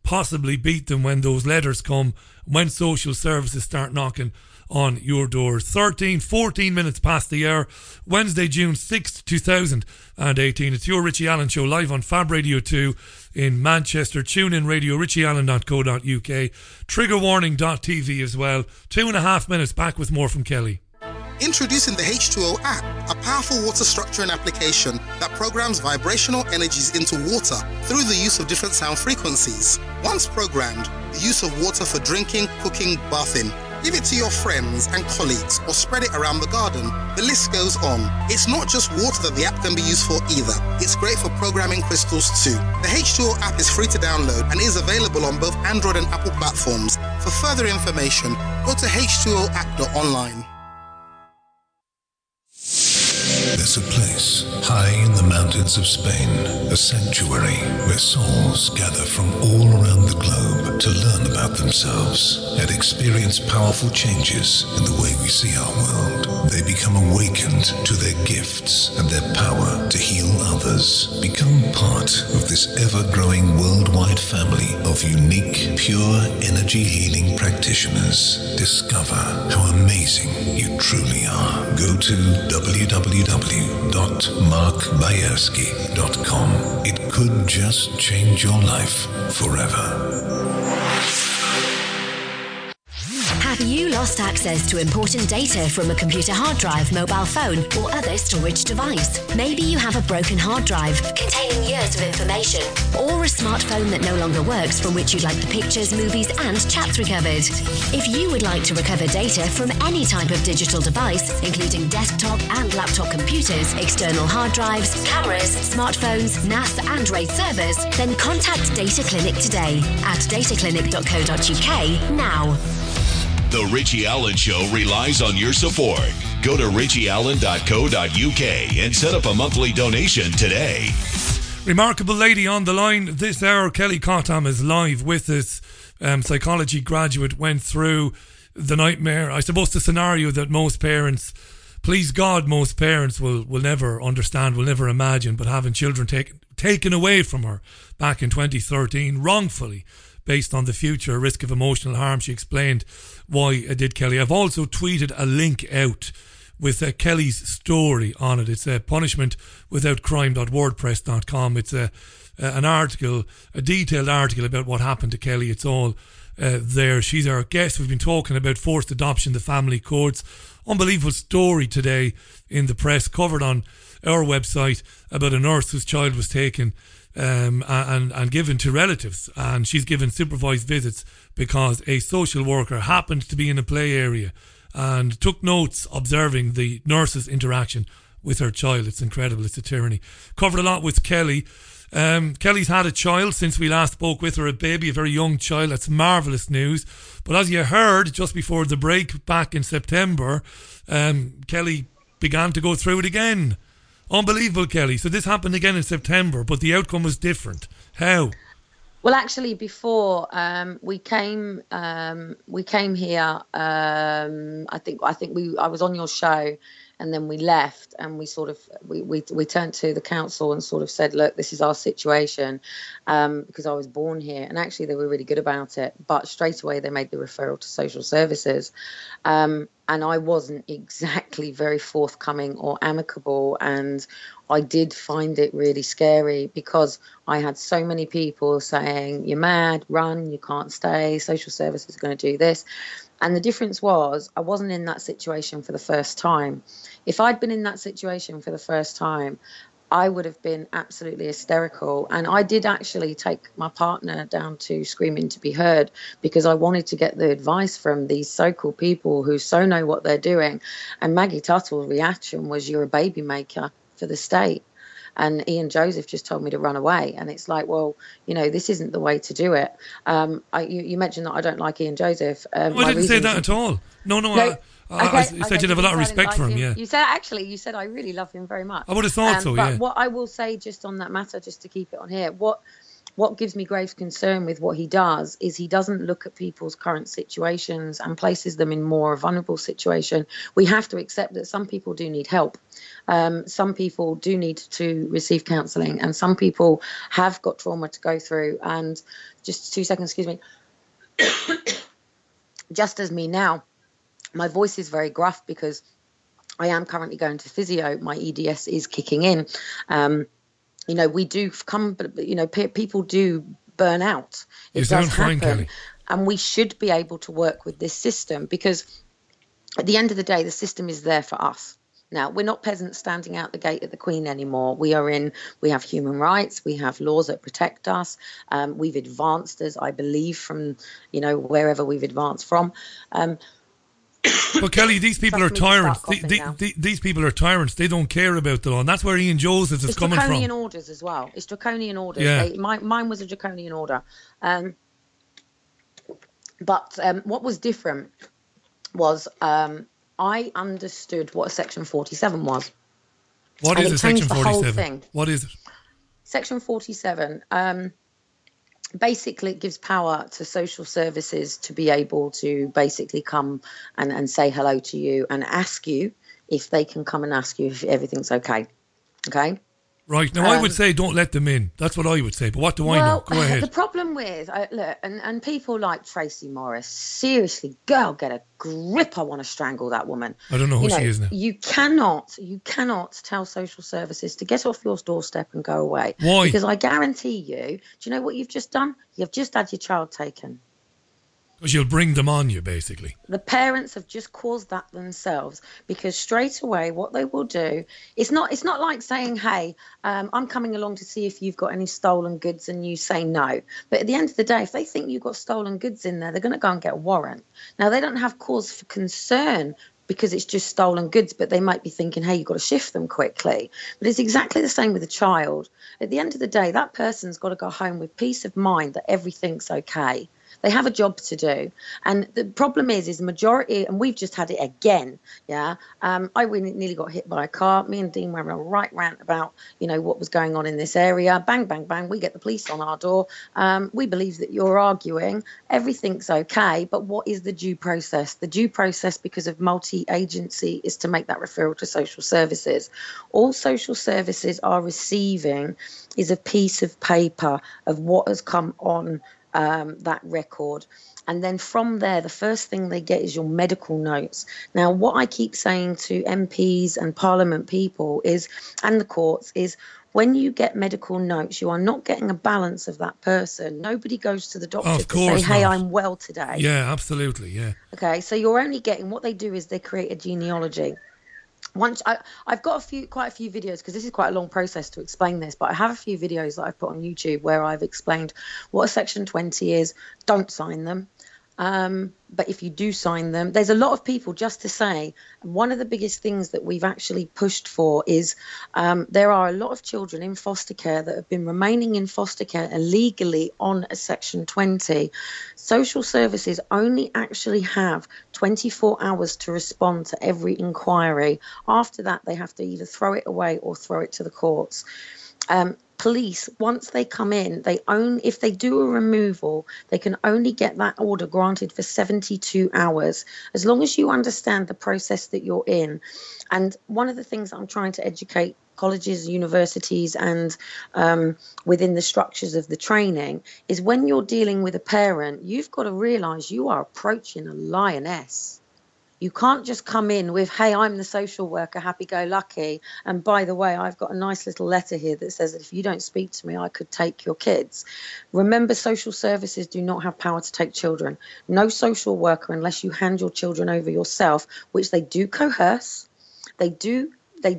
possibly beat them when those letters come, when social services start knocking on your doors. 14 minutes past the hour, Wednesday, June 6th, 2018. It's your Richie Allen Show live on Fab Radio 2 in Manchester. Tune in radio, richieallen.co.uk, triggerwarning.tv as well. 2.5 minutes, back with more from Kelly. Introducing the H2O app, a powerful water structuring application that programs vibrational energies into water through the use of different sound frequencies. Once programmed, the use of water for drinking, cooking, bathing. Give it to your friends and colleagues or spread it around the garden. The list goes on. It's not just water that the app can be used for either. It's great for programming crystals too. The H2O app is free to download and is available on both Android and Apple platforms. For further information, go to h2oapp.online. There's a place high in the mountains of Spain, a sanctuary where souls gather from all around the globe to learn about themselves and experience powerful changes in the way we see our world. They become awakened to their gifts and their power to heal others. Become part of this ever-growing worldwide family of unique, pure energy healing practitioners. Discover how amazing you truly are. Go to www.markbayerski.com. It could just change your life forever. Have you lost access to important data from a computer hard drive, mobile phone, or other storage device? Maybe you have a broken hard drive containing years of information, or a smartphone that no longer works from which you'd like the pictures, movies, and chats recovered. If you would like to recover data from any type of digital device, including desktop and laptop computers, external hard drives, cameras, smartphones, NAS, and RAID servers, then contact Data Clinic today at dataclinic.co.uk now. The Richie Allen Show relies on your support. Go to richieallen.co.uk and set up a monthly donation today. Remarkable lady on the line this hour. Kelly Cottam is live with us. Psychology graduate, went through the nightmare. I suppose the scenario that most parents, please God, most parents will never understand, will never imagine, but having children taken away from her back in 2013, wrongfully, based on the future risk of emotional harm. She explained why I did, Kelly. I've also tweeted a link out with Kelly's story on it. It's punishmentwithoutcrime.wordpress.com. It's an article, a detailed article about what happened to Kelly. It's all there. She's our guest. We've been talking about forced adoption, the family courts. Unbelievable story today in the press, covered on our website, about a nurse whose child was taken and given to relatives, and she's given supervised visits because a social worker happened to be in a play area and took notes observing the nurse's interaction with her child. It's incredible. It's a tyranny. Covered a lot with Kelly. Kelly's had a child since we last spoke with her, a baby, a very young child. That's marvellous news. But as you heard just before the break back in September, Kelly began to go through it again. Unbelievable, Kelly. So this happened again in September, but the outcome was different. How? Well, actually, before we came here, I was on your show, and then we left, and we turned to the council and sort of said, look, this is our situation, because I was born here, and actually they were really good about it, but straight away they made the referral to social services, and I wasn't exactly very forthcoming or amicable, and I did find it really scary because I had so many people saying, you're mad, run, you can't stay, social services are going to do this. And the difference was I wasn't in that situation for the first time. If I'd been in that situation for the first time, I would have been absolutely hysterical. And I did actually take my partner down to Screaming to be Heard because I wanted to get the advice from these so-called people who so know what they're doing. And Maggie Tuttle's reaction was, you're a baby maker for the state. And Ian Joseph just told me to run away. And it's like, well, this isn't the way to do it. You mentioned that I don't like Ian Joseph. I didn't say that at all. No. I said you'd have a lot of respect for him, yeah. You said I really love him very much. I would have thought so, yeah. But what I will say just on that matter, just to keep it on here, what what gives me grave concern with what he does is he doesn't look at people's current situations and places them in more vulnerable situation. We have to accept that some people do need help. Some people do need to receive counselling, and some people have got trauma to go through. And just 2 seconds, excuse me. Just as me now, my voice is very gruff because I am currently going to physio. My EDS is kicking in. You know, we do come, you know, people do burn out. It does happen. Kelly. And we should be able to work with this system, because at the end of the day, the system is there for us. Now, we're not peasants standing out the gate at the Queen anymore. We have human rights. We have laws that protect us. We've advanced, as I believe, from, you know, wherever we've advanced from. But Kelly, these people are tyrants. These people are tyrants. They don't care about the law, and that's where Ian Joseph is coming from. It's draconian orders as well. It's draconian orders. Yeah. Mine was a draconian order. But what was different was I understood what a Section 47 was. What is a Section 47? What is it? Section 47. Basically, it gives power to social services to be able to basically come and say hello to you and ask you if they can come and ask you if everything's okay. Okay? Right. Now, I would say don't let them in. That's what I would say. But what do I know? Go ahead. The problem with, look, and people like Tracy Morris, seriously, girl, get a grip. I want to strangle that woman. I don't know who she is now. You cannot tell social services to get off your doorstep and go away. Why? Because I guarantee you, do you know what you've just done? You've just had your child taken. Because you'll bring them on you, basically. The parents have just caused that themselves, because straight away what they will do, it's not like saying, hey, I'm coming along to see if you've got any stolen goods, and you say no. But at the end of the day, if they think you've got stolen goods in there, they're going to go and get a warrant. Now, they don't have cause for concern because it's just stolen goods, but they might be thinking, hey, you've got to shift them quickly. But it's exactly the same with a child. At the end of the day, that person's got to go home with peace of mind that everything's okay. They have a job to do. And the problem is the majority, and we've just had it again, yeah. I nearly got hit by a car. Me and Dean were on a right rant about, you know, what was going on in this area. Bang, bang, bang. We get the police on our door. We believe that you're arguing. Everything's okay. But what is the due process? The due process, because of multi-agency, is to make that referral to social services. All social services are receiving is a piece of paper of what has come on that record, and then from there the first thing they get is your medical notes. Now, what I keep saying to MPs and Parliament people is, and the courts, is when you get medical notes, you are not getting a balance of that person. Nobody goes to the doctor to say, hey, I'm well today. Yeah, absolutely, yeah. Okay, so you're only getting, what they do is they create a genealogy. Once I've got quite a few videos, because this is quite a long process to explain this, but I have a few videos that I've put on YouTube where I've explained what a Section 20 is. Don't sign them. But if you do sign them, there's a lot of people, just to say, one of the biggest things that we've actually pushed for is there are a lot of children in foster care that have been remaining in foster care illegally on a Section 20. Social services only actually have 24 hours to respond to every inquiry. After that, they have to either throw it away or throw it to the courts. Police, once they come in, if they do a removal, they can only get that order granted for 72 hours, as long as you understand the process that you're in. And one of the things I'm trying to educate colleges, universities, and within the structures of the training is, when you're dealing with a parent, you've got to realise you are approaching a lioness. You can't just come in with, hey, I'm the social worker, happy-go-lucky, and by the way, I've got a nice little letter here that says that if you don't speak to me, I could take your kids. Remember, social services do not have power to take children. No social worker, unless you hand your children over yourself, which they do coerce. They do.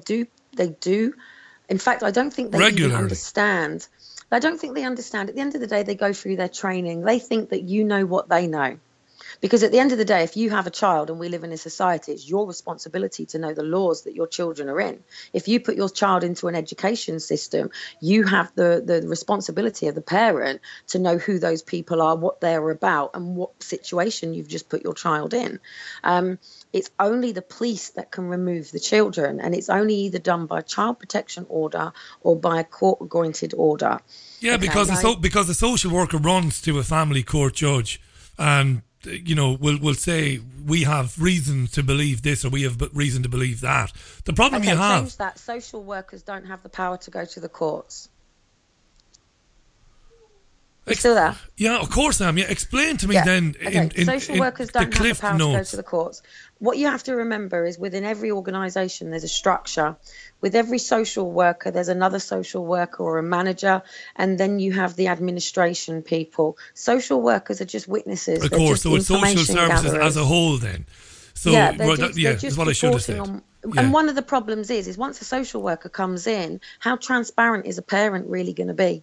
In fact, I don't think they even understand. I don't think they understand. At the end of the day, they go through their training. They think that you know what they know. Because at the end of the day, if you have a child and we live in a society, it's your responsibility to know the laws that your children are in. If you put your child into an education system, you have the responsibility of the parent to know who those people are, what they're about, and what situation you've just put your child in. it's only the police that can remove the children, and it's only either done by child protection order or by a court-appointed order. Yeah, because the social worker runs to a family court judge and, will say, we have reason to believe this or we have reason to believe that. The problem you have... change that. Social workers don't have the power to go to the courts. You still there? Yeah, of course I am. Yeah, explain to me then. Social workers don't have the power to go to the courts. What you have to remember is within every organisation there's a structure. With every social worker there's another social worker or a manager, and then you have the administration people. Social workers are just witnesses. Of course, so it's social services as a whole then. So they're just that's what I should have said. And one of the problems is once a social worker comes in, how transparent is a parent really going to be?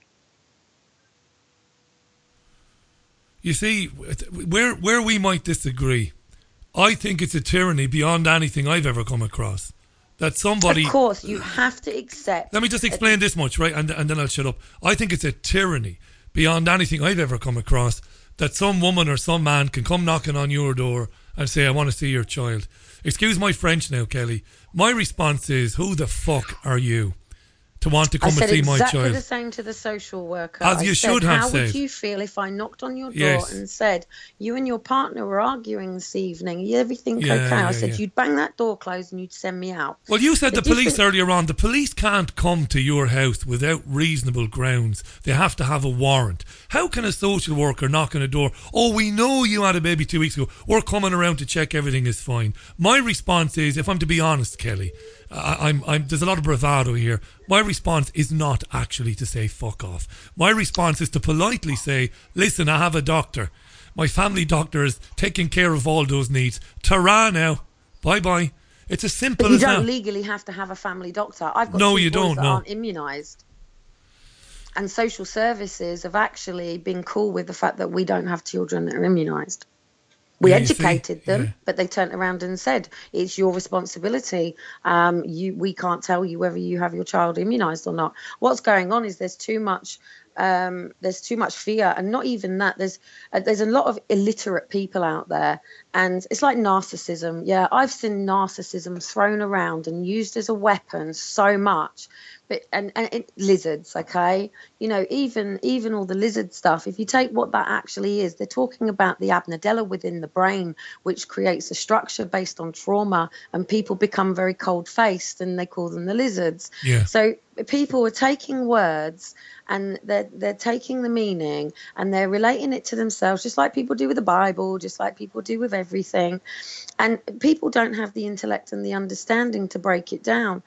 You see, where we might disagree, I think it's a tyranny beyond anything I've ever come across. That somebody... Of course, you have to accept... Let me just explain this much, right? And then I'll shut up. I think it's a tyranny beyond anything I've ever come across that some woman or some man can come knocking on your door and say, I want to see your child. Excuse my French now, Kelly. My response is, who the fuck are you to want to come and see my child? I said exactly the same to the social worker. As you should have how said. Would you feel if I knocked on your door and said, you and your partner were arguing this evening, everything okay? I said, you'd bang that door closed and you'd send me out. Well, you said the police earlier on. The police can't come to your house without reasonable grounds. They have to have a warrant. How can a social worker knock on a door? Oh, we know you had a baby 2 weeks ago. We're coming around to check everything is fine. My response is, if I'm to be honest, Kelly, there's a lot of bravado here. My response is not actually to say fuck off. My response is to politely say, listen, I have a doctor. My family doctor is taking care of all those needs. Ta-ra now. Bye-bye. It's as simple as that. But you don't legally have to have a family doctor. I've got two boys that aren't immunised. And social services have actually been cool with the fact that we don't have children that are immunised. We educated them, but they turned around and said, it's your responsibility. We can't tell you whether you have your child immunised or not. What's going on is there's too much fear, and not even that. There's a lot of illiterate people out there, and it's like narcissism. Yeah, I've seen narcissism thrown around and used as a weapon so much. But and lizards, okay, even all the lizard stuff. If you take what that actually is, they're talking about the amygdala within the brain, which creates a structure based on trauma, and people become very cold-faced, and they call them the lizards. Yeah. So people are taking words and they're taking the meaning and they're relating it to themselves, just like people do with the Bible, just like people do with everything. And people don't have the intellect and the understanding to break it down.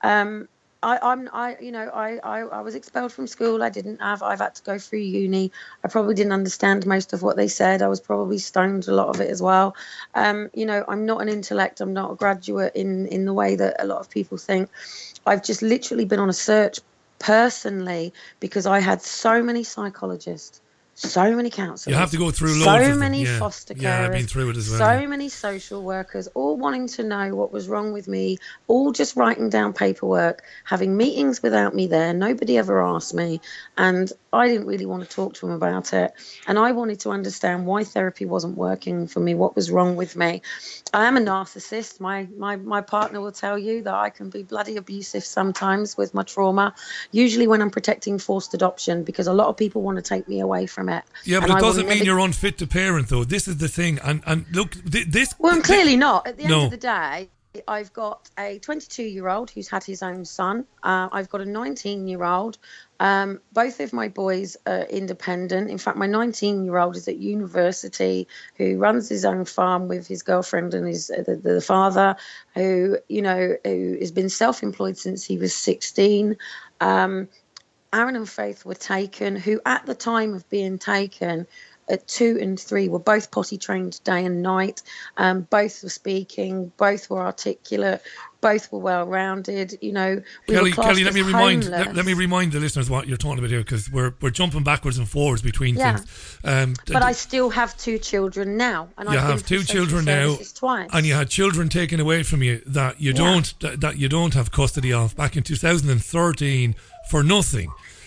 I was expelled from school. I've had to go through uni. I probably didn't understand most of what they said. I was probably stoned a lot of it as well. I'm not an intellect. I'm not a graduate in the way that a lot of people think. I've just literally been on a search personally because I had so many psychologists, so many counsellors. You have to go through loads so of them. many foster carers. Yeah, I've been through it as well. So many social workers, all wanting to know what was wrong with me, all just writing down paperwork, having meetings without me there. Nobody ever asked me, and I didn't really want to talk to them about it. And I wanted to understand why therapy wasn't working for me, what was wrong with me. I am a narcissist. My partner will tell you that I can be bloody abusive sometimes with my trauma, usually when I'm protecting forced adoption, because a lot of people want to take me away from it. Yeah, but it doesn't mean you're unfit to parent, though. This is the thing. And look, this... Well, I'm clearly not. At the end of the day, I've got a 22-year-old who's had his own son. I've got a 19-year-old. Both of my boys are independent. In fact, my 19-year-old is at university, who runs his own farm with his girlfriend and the father, who has been self-employed since he was 16. Aaron and Faith were taken, who at the time of being taken at 2 and 3 were both potty trained day and night. Both were speaking, both were articulate, both were well rounded. Kelly, let me remind the listeners what you're talking about here, because we're jumping backwards and forwards between things. But I still have 2 children now, and you have 2 children now, twice. And you had children taken away from you that you don't have custody of back in 2013 for nothing.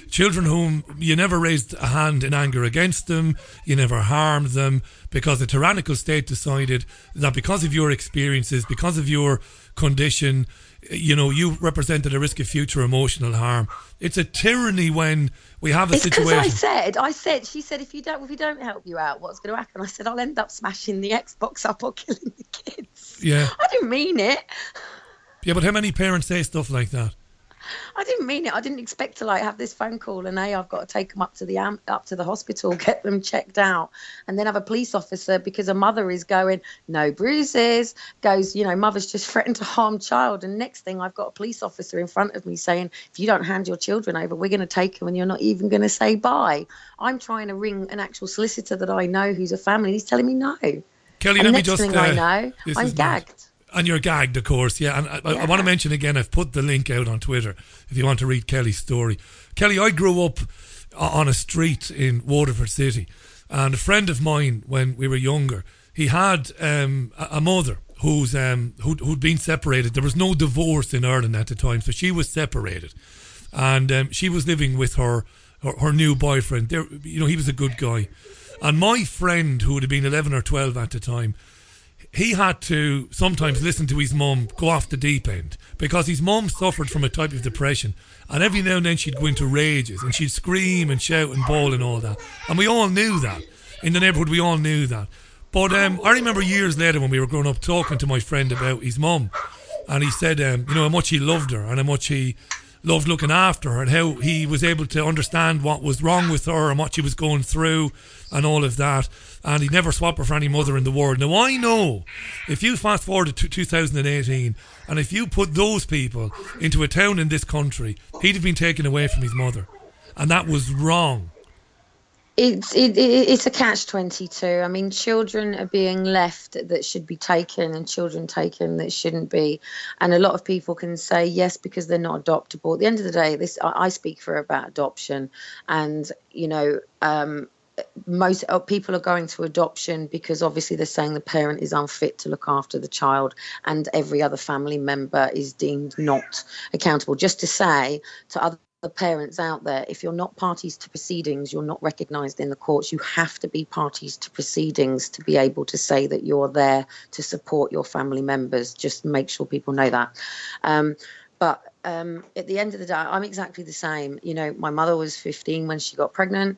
children whom you never raised a hand in anger against them, you never harmed them, because the tyrannical state decided that because of your experiences, because of your condition, you know, you represented a risk of future emotional harm. It's a tyranny when we have a situation. Because I said, she said, if you don't help you out, what's going to happen? I said, I'll end up smashing the Xbox up or killing the kids. Yeah. I didn't mean it. Yeah, but how many parents say stuff like that? I didn't mean it. I didn't expect to have this phone call and I've got to take them up to the hospital, get them checked out, and then have a police officer because a mother is going, no bruises, goes, you know, mother's just threatened to harm child, and next thing I've got a police officer in front of me saying, if you don't hand your children over, we're going to take them and you're not even going to say bye. I'm trying to ring an actual solicitor that I know who's a family. He's telling me no. Kelly, and let me just. Next thing I know, I'm gagged. And you're gagged, of course, yeah. And I want to mention again, I've put the link out on Twitter if you want to read Kelly's story. Kelly, I grew up on a street in Waterford City, and a friend of mine, when we were younger, he had a mother who'd been separated. There was no divorce in Ireland at the time, so she was separated, and she was living with her new boyfriend. You know, he was a good guy, and my friend, who would have been 11 or 12 at the time, he had to sometimes listen to his mum go off the deep end because his mum suffered from a type of depression, and every now and then she'd go into rages and she'd scream and shout and bawl and all that, and we all knew that in the neighbourhood. We all knew that. But I remember years later when we were growing up talking to my friend about his mum, and he said you know, how much he loved her and how much he loved looking after her, and how he was able to understand what was wrong with her and what she was going through and all of that, and he'd never swap her for any mother in the world. Now I know, if you fast forward to 2018, and if you put those people into a town in this country, he'd have been taken away from his mother, and that was wrong. It's a catch-22. I mean, children are being left that should be taken and children taken that shouldn't be. And a lot of people can say yes because they're not adoptable. At the end of the day, I speak about adoption, and you know, most people are going to adoption because obviously they're saying the parent is unfit to look after the child, and every other family member is deemed not accountable. Just to say to other parents out there, if you're not parties to proceedings, you're not recognised in the courts. You have to be parties to proceedings to be able to say that you're there to support your family members. Just make sure people know that. But at the end of the day, I'm exactly the same. You know, my mother was 15 when she got pregnant.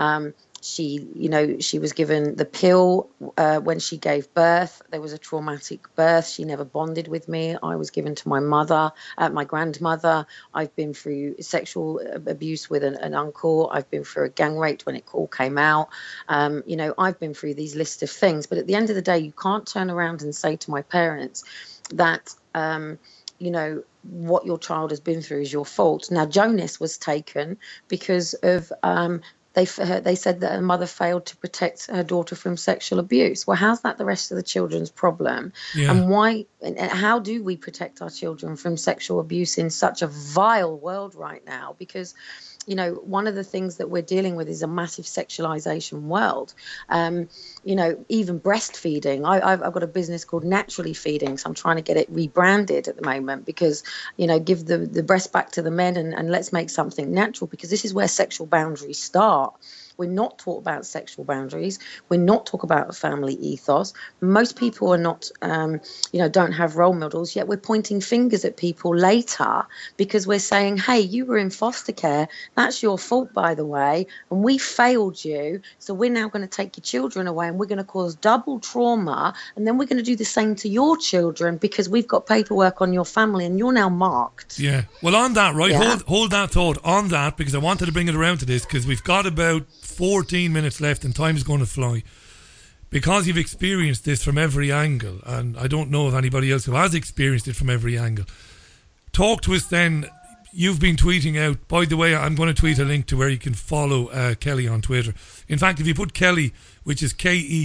She was given the pill when she gave birth. There was a traumatic birth. She never bonded with me. I was given to my grandmother. I've been through sexual abuse with an uncle. I've been through a gang rape when it all came out. You know, I've been through these lists of things. But at the end of the day, you can't turn around and say to my parents that, you know, what your child has been through is your fault. Now, Jonas was taken because of... They said that her mother failed to protect her daughter from sexual abuse. Well, how's that the rest of the children's problem? Yeah. And how do we protect our children from sexual abuse in such a vile world right now? Because, you know, one of the things that we're dealing with is a massive sexualization world. You know, even breastfeeding. I've got a business called Naturally Feeding, so I'm trying to get it rebranded at the moment because, you know, give the breast back to the men and let's make something natural, because this is where sexual boundaries start. We're not taught about sexual boundaries. We're not taught about a family ethos. Most people are not, don't have role models, yet we're pointing fingers at people later because we're saying, hey, you were in foster care. That's your fault, by the way, and we failed you. So we're now going to take your children away and we're going to cause double trauma. And then we're going to do the same to your children because we've got paperwork on your family and you're now marked. Yeah. Well, on that, right, Yeah. hold that thought on that, because I wanted to bring it around to this because we've got about 14 minutes left and time is going to fly. Because you've experienced this from every angle, and I don't know of anybody else who has experienced it from every angle, talk to us then. You've been tweeting out, by the way, I'm going to tweet a link to where you can follow Kelly on Twitter. In fact, if you put Kelly, which is Kellie,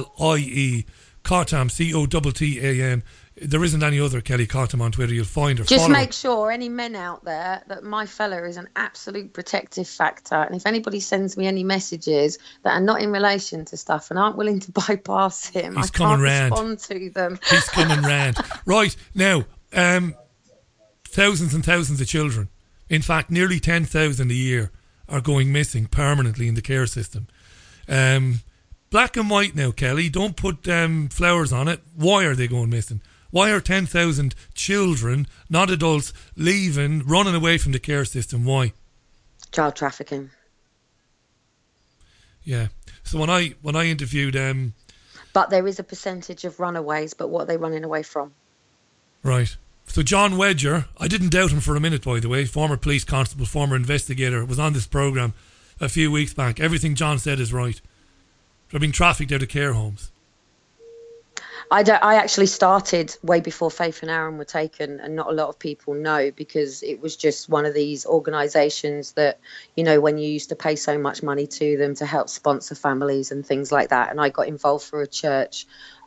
Cottam, Cottam, there isn't any other Kelly Cottam on Twitter, you'll find her. Just make sure, any men out there, that my fella is an absolute protective factor. And if anybody sends me any messages that are not in relation to stuff and aren't willing to bypass him, I can't respond to them. He's coming round. Right, now, thousands and thousands of children, in fact, nearly 10,000 a year, are going missing permanently in the care system. Black and white now, Kelly. Don't put flowers on it. Why are they going missing? Why are 10,000 children, not adults, leaving, running away from the care system? Why? Child trafficking. Yeah. So when I interviewed... but there is a percentage of runaways, but what are they running away from? Right. So John Wedger, I didn't doubt him for a minute, by the way, former police constable, former investigator, was on this programme a few weeks back. Everything John said is right. They're being trafficked out of care homes. I actually started way before Faith and Aaron were taken, and not a lot of people know, because it was just one of these organisations that, you know, when you used to pay so much money to them to help sponsor families and things like that. And I got involved for a church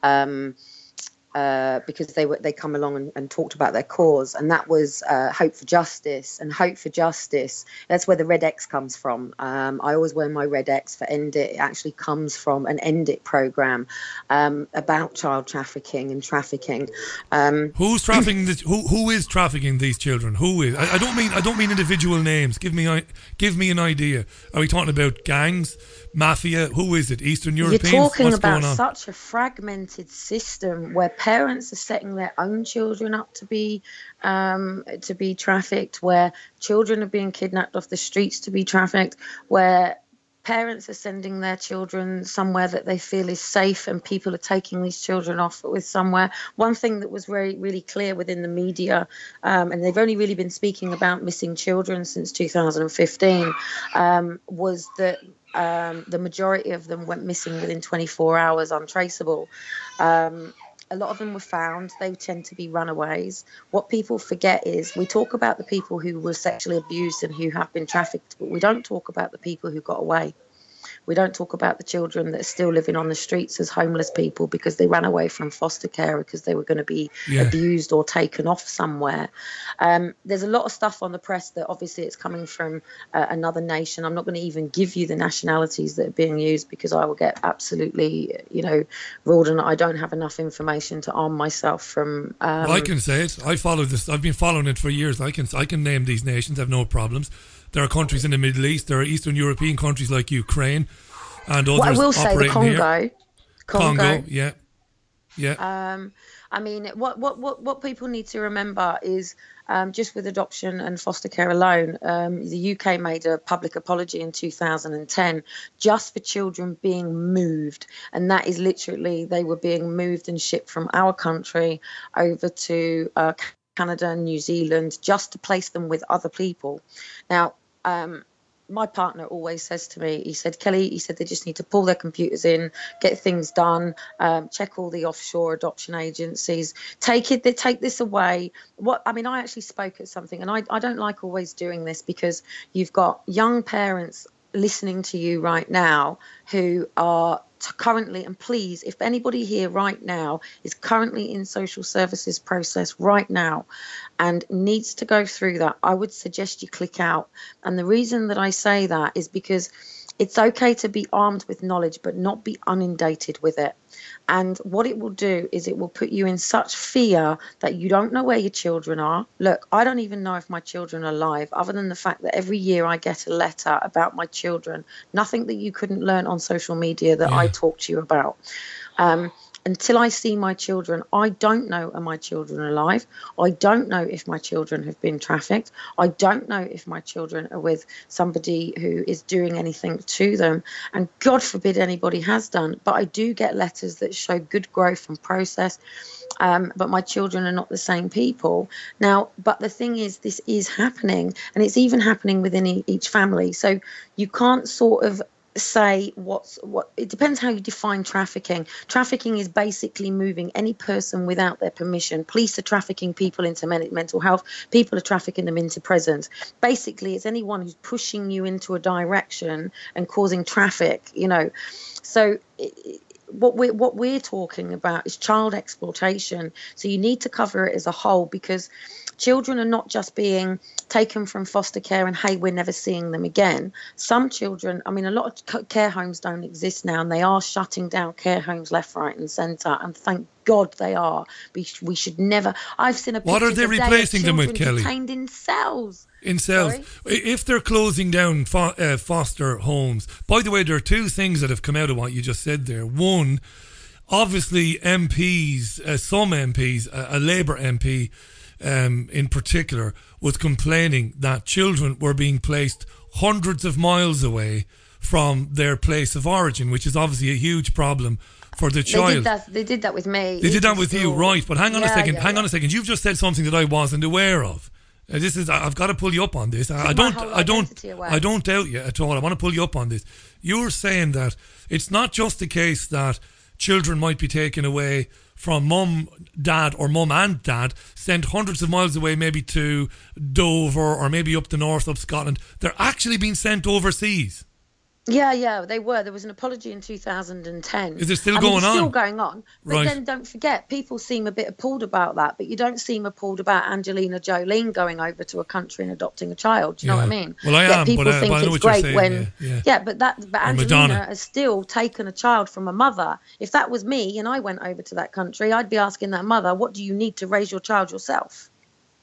because they come along and talked about their cause, and that was Hope for Justice. And Hope for Justice, that's where the Red X comes from. I always wear my Red X for End It. It actually comes from an End It programme about child trafficking and trafficking. Who's trafficking? Who is trafficking these children? Who is? I don't mean individual names. Give me an idea. Are we talking about gangs, mafia? Who is it? Eastern Europeans? You're talking What's about going on? such a fragmented system where parents are setting their own children up to be trafficked, where children are being kidnapped off the streets to be trafficked, where parents are sending their children somewhere that they feel is safe, and people are taking these children off with somewhere. One thing that was really clear within the media, and they've only really been speaking about missing children since 2015, was that the majority of them went missing within 24 hours, untraceable. A lot of them were found. They tend to be runaways. What people forget is we talk about the people who were sexually abused and who have been trafficked, but we don't talk about the people who got away. We don't talk about the children that are still living on the streets as homeless people because they ran away from foster care because they were going to be abused or taken off somewhere. There's a lot of stuff on the press that obviously it's coming from another nation. I'm not going to even give you the nationalities that are being used because I will get absolutely, ruled, and I don't have enough information to arm myself from. Well, I can say it. I follow this. I've been following it for years. I can name these nations. I have no problems. There are countries in the Middle East. There are Eastern European countries like Ukraine and others. Well, I will say the Congo. Yeah. I mean, what people need to remember is just with adoption and foster care alone, the UK made a public apology in 2010 just for children being moved. And that is literally, they were being moved and shipped from our country over to Canada and New Zealand just to place them with other people. Now, my partner always says to me, he said, Kelly, they just need to pull their computers in, get things done, check all the offshore adoption agencies, take this away. I actually spoke at something, and I don't like always doing this because you've got young parents listening to you right now who are currently, and please, if anybody here right now is currently in social services process right now and needs to go through that, I would suggest you click out. And the reason that I say that is because it's okay to be armed with knowledge but not be inundated with it. And what it will do is it will put you in such fear that you don't know where your children are. Look, I don't even know if my children are alive, other than the fact that every year I get a letter about my children. Nothing that you couldn't learn on social media that I talk to you about. Until I see my children, I don't know are my children alive. I don't know if my children have been trafficked. I don't know if my children are with somebody who is doing anything to them. And God forbid anybody has done. But I do get letters that show good growth and process. But my children are not the same people. Now, but the thing is, this is happening. And it's even happening within each family. So you can't sort of say what it depends how you define trafficking. Trafficking is basically moving any person without their permission. Police are trafficking people into mental health. People are trafficking them into prisons. Basically, it's anyone who's pushing you into a direction and causing traffic, So what we're talking about is child exploitation. So you need to cover it as a whole, because children are not just being taken from foster care and, hey, we're never seeing them again. Some children, a lot of care homes don't exist now, and they are shutting down care homes left, right and centre. And thank God they are. We should never. I've seen a picture. What are they replacing them with, Kelly? Detained in cells. In cells. Sorry? If they're closing down foster homes, by the way, there are two things that have come out of what you just said there. One, obviously MPs, some MPs, a Labour MP in particular, was complaining that children were being placed hundreds of miles away from their place of origin, which is obviously a huge problem for the child. They did that with me. They did that with you, right? But hang on a second. Hang on a second. You've just said something that I wasn't aware of. I've got to pull you up on this. I don't doubt you at all. I want to pull you up on this. You're saying that it's not just a case that children might be taken away from mum, dad, or mum and dad, sent hundreds of miles away, maybe to Dover or maybe up the north of Scotland. They're actually being sent overseas. Yeah, they were. There was an apology in 2010. Is it still going on? It's still going on. But Right. then don't forget, people seem a bit appalled about that, but you don't seem appalled about Angelina Jolie going over to a country and adopting a child. Do you know what I mean? Well, I am, people but think I know it's what you're great saying, when... yeah. But Angelina Madonna. has still taken a child from a mother. If that was me and I went over to that country, I'd be asking that mother, what do you need to raise your child yourself?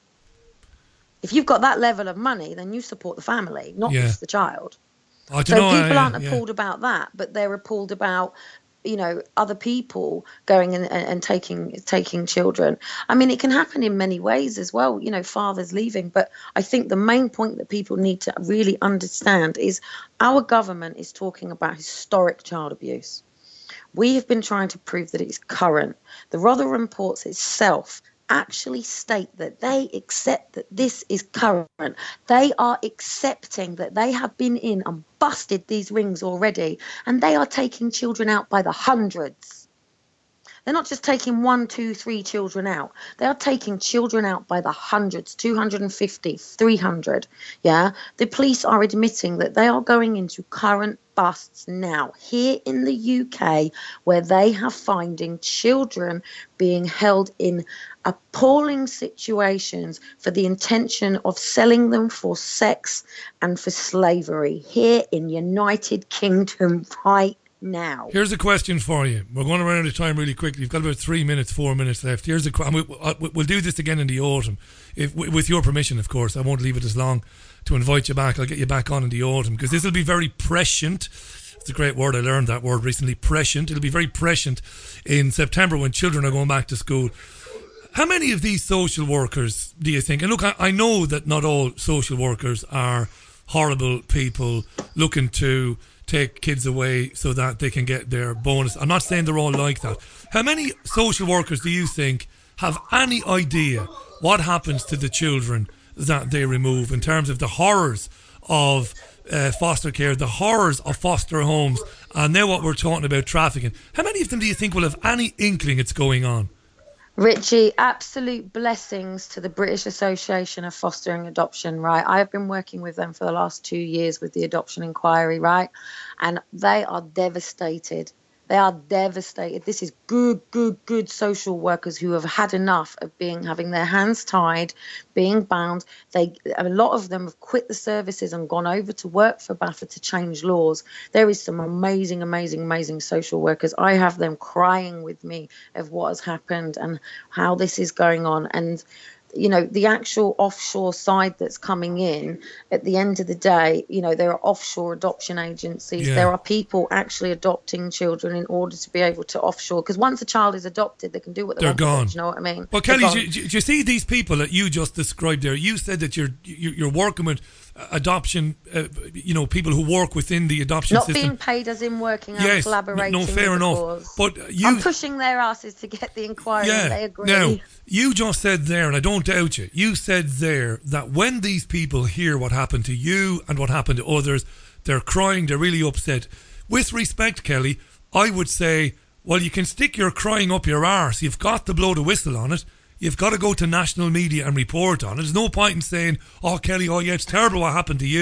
If you've got that level of money, then you support the family, not just the child. I So don't know, people aren't appalled about that, but they're appalled about, other people going and taking children. I mean, it can happen in many ways as well, fathers leaving. But I think the main point that people need to really understand is our government is talking about historic child abuse. We have been trying to prove that it's current. The Rotherham reports itself actually state that they accept that this is current. They are accepting that they have been in and busted these rings already, and they are taking children out by the hundreds. They're not just taking 1, 2, 3 children out. They are taking children out by the hundreds, 250, 300. Yeah, the police are admitting that they are going into current busts now here in the UK, where they are finding children being held in appalling situations for the intention of selling them for sex and for slavery here in United Kingdom right now. Here's a question for you. We're going to run out of time really quickly. You've got about 4 minutes left. Here's a question. We'll do this again in the autumn, with your permission, of course. I won't leave it as long to invite you back. I'll get you back on in the autumn, because this will be very prescient. It's a great word. I learned that word recently, prescient. It'll be very prescient in September when children are going back to school. How many of these social workers do you think? And look, I know that not all social workers are horrible people looking to take kids away so that they can get their bonus. I'm not saying they're all like that. How many social workers do you think have any idea what happens to the children that they remove, in terms of the horrors of foster care, the horrors of foster homes, and now what we're talking about, trafficking? How many of them do you think will have any inkling it's going on? Richie, absolute blessings to the British Association of Fostering Adoption, right? I have been working with them for the last 2 years with the adoption inquiry, right? And they are devastated. They are devastated. This is good social workers who have had enough of having their hands tied, being bound. A lot of them have quit the services and gone over to work for BAFA to change laws. There is some amazing social workers. I have them crying with me of what has happened and how this is going on. And the actual offshore side that's coming in, at the end of the day, there are offshore adoption agencies. Yeah. There are people actually adopting children in order to be able to offshore. Because once a child is adopted, they can do what they want. They're gone. Do you know what I mean? Well, Kelly, do you see these people that you just described there? You said that you're working with adoption, people who work within the adoption Not system. being paid as in working and collaborating. No, fair with the enough. cause. But I'm pushing their asses to get the inquiry and they agree. Now, you just said there, and I don't doubt you, you said there that when these people hear what happened to you and what happened to others, they're crying, they're really upset. With respect, Kelly, I would say, well, you can stick your crying up your arse. You've got to blow the whistle on it. You've got to go to national media and report on it. There's no point in saying, oh, Kelly, oh, yeah, it's terrible what happened to you.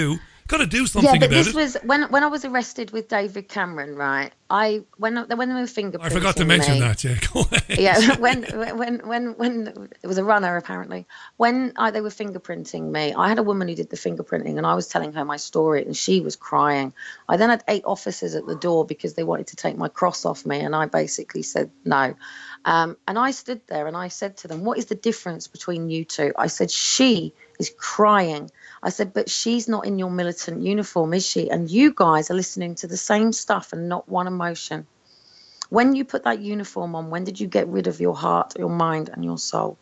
Got to do something about it. Yeah, but this was when I was arrested with David Cameron, right? When they were fingerprinting I forgot to mention that. Yeah, go ahead. Yeah, when it was a runner apparently. When they were fingerprinting me, I had a woman who did the fingerprinting, and I was telling her my story, and she was crying. I then had 8 officers at the door because they wanted to take my cross off me, and I basically said no. And I stood there and I said to them, "What is the difference between you two?" I said, "She is crying." I said, "But she's not in your militant uniform, is she? And you guys are listening to the same stuff and not one emotion. When you put that uniform on, when did you get rid of your heart, your mind and your soul?"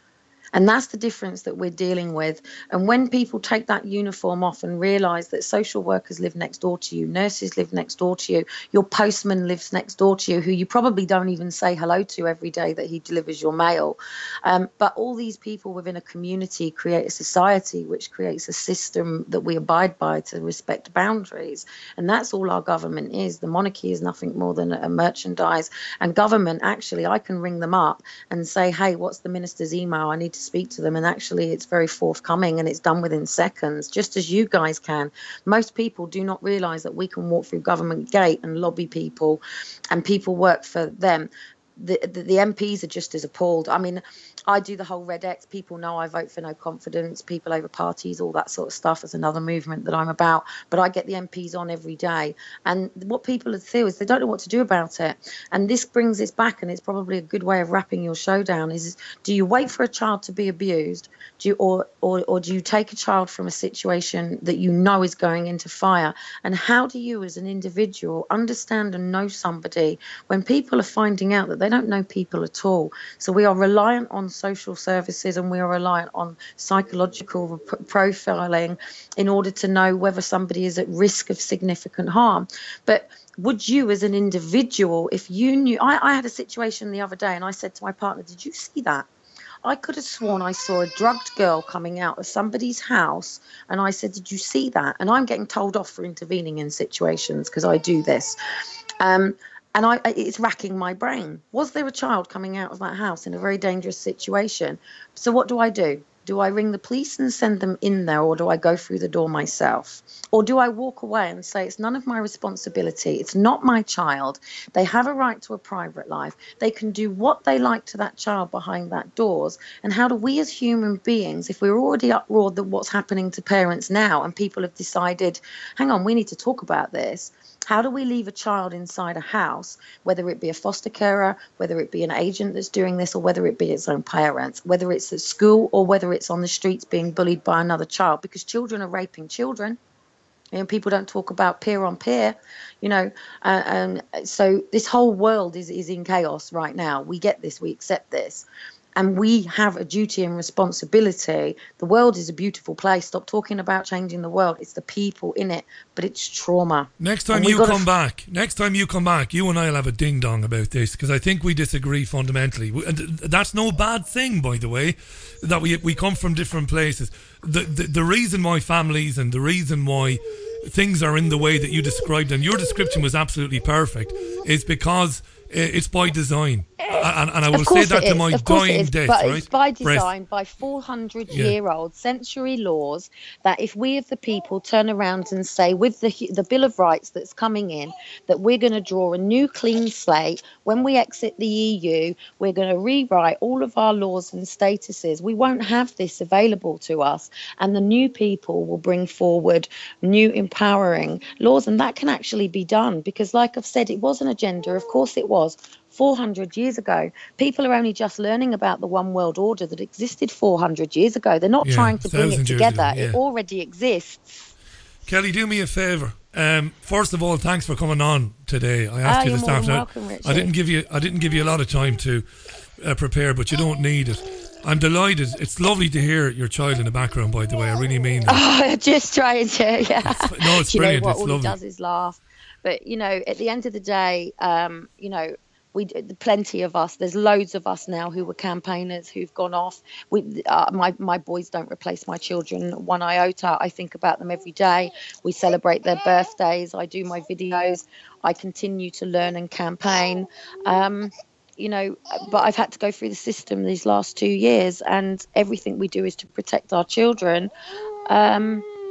And that's the difference that we're dealing with. And when people take that uniform off and realise that social workers live next door to you, nurses live next door to you, your postman lives next door to you, who you probably don't even say hello to every day that he delivers your mail. But all these people within a community create a society which creates a system that we abide by to respect boundaries. And that's all our government is. The monarchy is nothing more than a merchandise. And government, actually, I can ring them up and say, "Hey, what's the minister's email? I need to speak to them." And actually it's very forthcoming and it's done within seconds, just as you guys can. Most people do not realize that we can walk through government gate and lobby people and people work for them. The MPs are just as appalled. I mean, I do the whole Red X. People know I vote for no confidence, people over parties, all that sort of stuff is another movement that I'm about. But I get the MPs on every day. And what people feel is they don't know what to do about it. And this brings this back, and it's probably a good way of wrapping your show down, is do you wait for a child to be abused? Or do you take a child from a situation that you know is going into fire? And how do you as an individual understand and know somebody when people are finding out that they don't know people at all? So we are reliant on social services and we are reliant on psychological profiling in order to know whether somebody is at risk of significant harm. But would you as an individual, if you knew, I had a situation the other day and I said to my partner, "Did you see that? I could have sworn I saw a drugged girl coming out of somebody's house." And I said, "Did you see that?" And I'm getting told off for intervening in situations because I do this. And it's racking my brain. Was there a child coming out of that house in a very dangerous situation? So what do? Do I ring the police and send them in there, or do I go through the door myself? Or do I walk away and say, it's none of my responsibility, it's not my child, they have a right to a private life, they can do what they like to that child behind that doors? And how do we as human beings, if we're already uproared that what's happening to parents now and people have decided, hang on, we need to talk about this, how do we leave a child inside a house, whether it be a foster carer, whether it be an agent that's doing this, or whether it be its own parents, whether it's at school or whether it's on the streets being bullied by another child, because children are raping children. You know, people don't talk about peer on peer, you know, so this whole world is in chaos right now. We get this, we accept this. And we have a duty and responsibility. The world is a beautiful place. Stop talking about changing the world. It's the people in it, but it's trauma. Next time you come back, you and I will have a ding-dong about this, because I think we disagree fundamentally. That's no bad thing, by the way, that we come from different places. The reason why families and the reason why things are in the way that you described, and your description was absolutely perfect, is because it's by design. And I will say that to my dying death, but right? It's by design, by 400-year-old century laws, that if we as the people turn around and say, with the Bill of Rights that's coming in, that we're going to draw a new clean slate, when we exit the EU, we're going to rewrite all of our laws and statuses. We won't have this available to us, and the new people will bring forward new empowering laws, and that can actually be done, because like I've said, it was an agenda, of course it was. 400 years ago. People are only just learning about the one world order that existed 400 years ago. They're not trying to bring it together. It already exists. Kelly, do me a favour. First of all, thanks for coming on today. I asked you this afternoon. I didn't give you a lot of time to prepare, but you don't need it. I'm delighted. It's lovely to hear your child in the background, by the way. I really mean that. Oh, just trying to, yeah. It's brilliant. You know what, it's all lovely. he does is laugh. But, you know, at the end of the day, you know, plenty of us, there's loads of us now who were campaigners who've gone off. My boys don't replace my children one iota. I think about them every day. We celebrate their birthdays. I do my videos. I continue to learn and campaign. You know, but I've had to go through the system these last 2 years, and everything we do is to protect our children.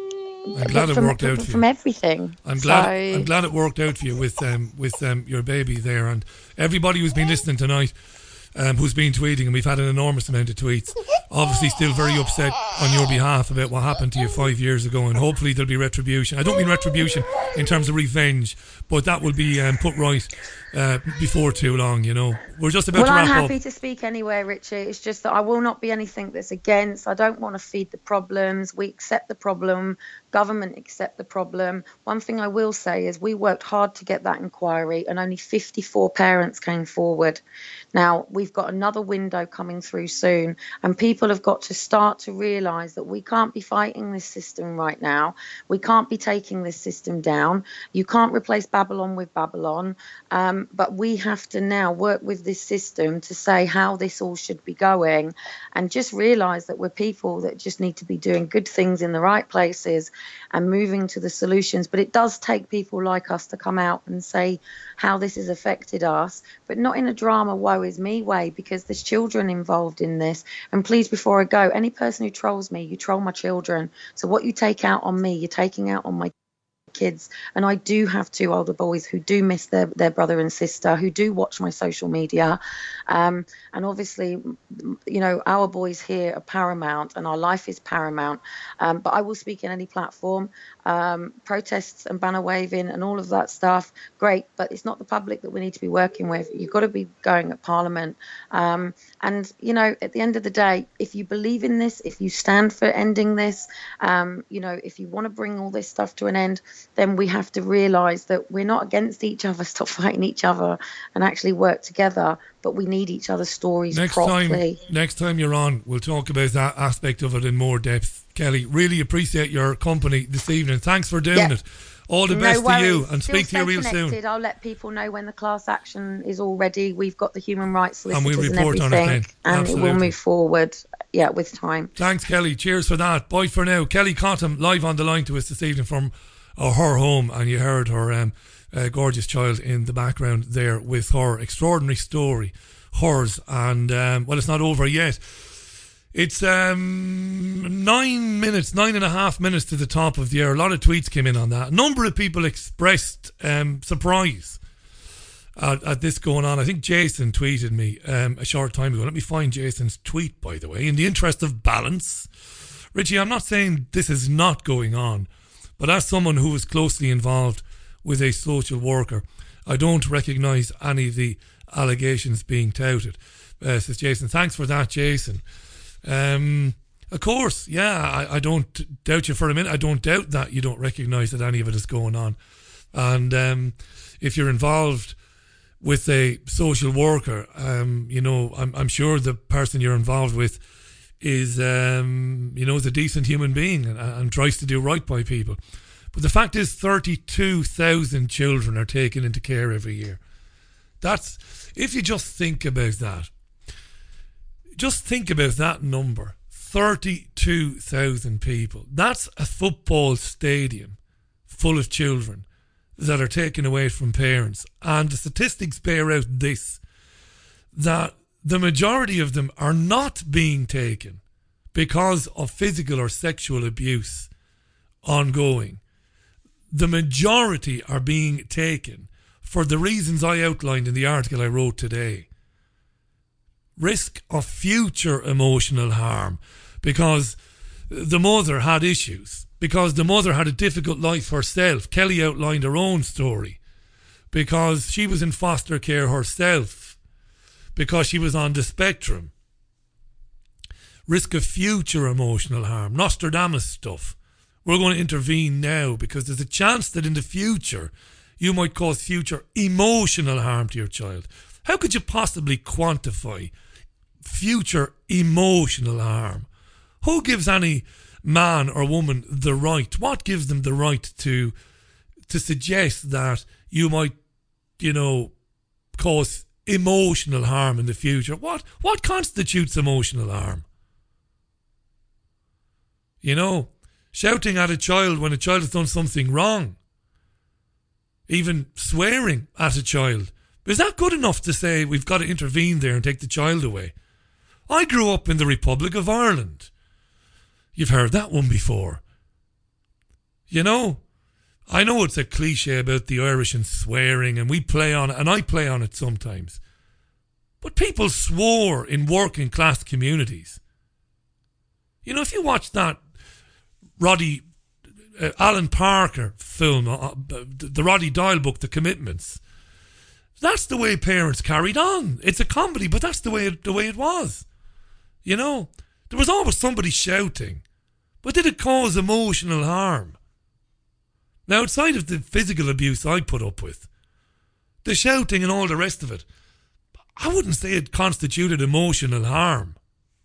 I'm glad it worked out for you. From everything. I'm glad it worked out for you with your baby there, and everybody who's been listening tonight, who's been tweeting, and we've had an enormous amount of tweets, obviously still very upset on your behalf about what happened to you 5 years ago, and hopefully there'll be retribution. I don't mean retribution in terms of revenge, but that will be put right before too long, you know. We're just about to wrap up. Well, I'm happy to speak anywhere, Richie. It's just that I will not be anything that's against. I don't want to feed the problems. We accept the problem. Government accept the problem. One thing I will say is we worked hard to get that inquiry, and only 54 parents came forward. Now, we've got another window coming through soon, and people have got to start to realise that we can't be fighting this system right now. We can't be taking this system down. You can't replace Babylon with Babylon, but we have to now work with this system to say how this all should be going, and just realise that we're people that just need to be doing good things in the right places and moving to the solutions. But it does take people like us to come out and say how this has affected us, but not in a drama woe is me way, because there's children involved in this. And please, before I go, any person who trolls me, you troll my children. So what you take out on me, you're taking out on my kids. And I do have 2 older boys who do miss their brother and sister, who do watch my social media, and obviously, you know, our boys here are paramount and our life is paramount. But I will speak in any platform. Protests and banner waving and all of that stuff, great, but it's not the public that we need to be working with. You've got to be going at Parliament, and you know, at the end of the day, if you believe in this, if you stand for ending this, you know, if you want to bring all this stuff to an end, then we have to realise that we're not against each other. Stop fighting each other and actually work together. But we need each other's stories properly. Next time you're on, we'll talk about that aspect of it in more depth. Kelly, really appreciate your company this evening. Thanks for doing it. All the best to you, and speak to you real soon. I'll let people know when the class action is all ready. We've got the human rights solicitors and we report and everything, on it then. and it will move forward. Yeah, with time. Thanks, Kelly. Cheers for that. Bye for now. Kelly Cottam live on the line to us this evening from her home, and you heard her gorgeous child in the background there with her extraordinary story, hers, and well, it's not over yet. It's 9.5 minutes to the top of the hour. A lot of tweets came in on that. A number of people expressed surprise at this going on. I think Jason tweeted me a short time ago. Let me find Jason's tweet, by the way. In the interest of balance, Richie, I'm not saying this is not going on, but as someone who was closely involved with a social worker, I don't recognise any of the allegations being touted. Says Jason. Thanks for that, Jason. Of course, yeah, I don't doubt you for a minute. I don't doubt that you don't recognise that any of it is going on. And if you're involved with a social worker, you know, I'm sure the person you're involved with is, you know, is a decent human being and tries to do right by people. But the fact is 32,000 children are taken into care every year. That's, if you just think about that, just think about that number, 32,000 people. That's a football stadium full of children that are taken away from parents. And the statistics bear out this, that the majority of them are not being taken because of physical or sexual abuse ongoing. The majority are being taken for the reasons I outlined in the article I wrote today. Risk of future emotional harm, because the mother had issues, because the mother had a difficult life herself. Kelly outlined her own story, because she was in foster care herself, because she was on the spectrum. Risk of future emotional harm, Nostradamus stuff. We're going to intervene now because there's a chance that in the future you might cause future emotional harm to your child. How could you possibly quantify future emotional harm? Who gives any man or woman the right? What gives them the right to suggest that you might, you know, cause emotional harm in the future? What constitutes emotional harm? You know, shouting at a child when a child has done something wrong, even swearing at a child. Is that good enough to say we've got to intervene there and take the child away? I grew up in the Republic of Ireland. You've heard that one before. You know? I know it's a cliche about the Irish and swearing, and we play on it, and I play on it sometimes. But people swore in working class communities. You know, if you watch that Alan Parker film, the Roddy Doyle book, The Commitments, that's the way parents carried on. It's a comedy, but that's the way it was. You know, there was always somebody shouting, but did it cause emotional harm? Now, outside of the physical abuse I put up with, the shouting and all the rest of it, I wouldn't say it constituted emotional harm.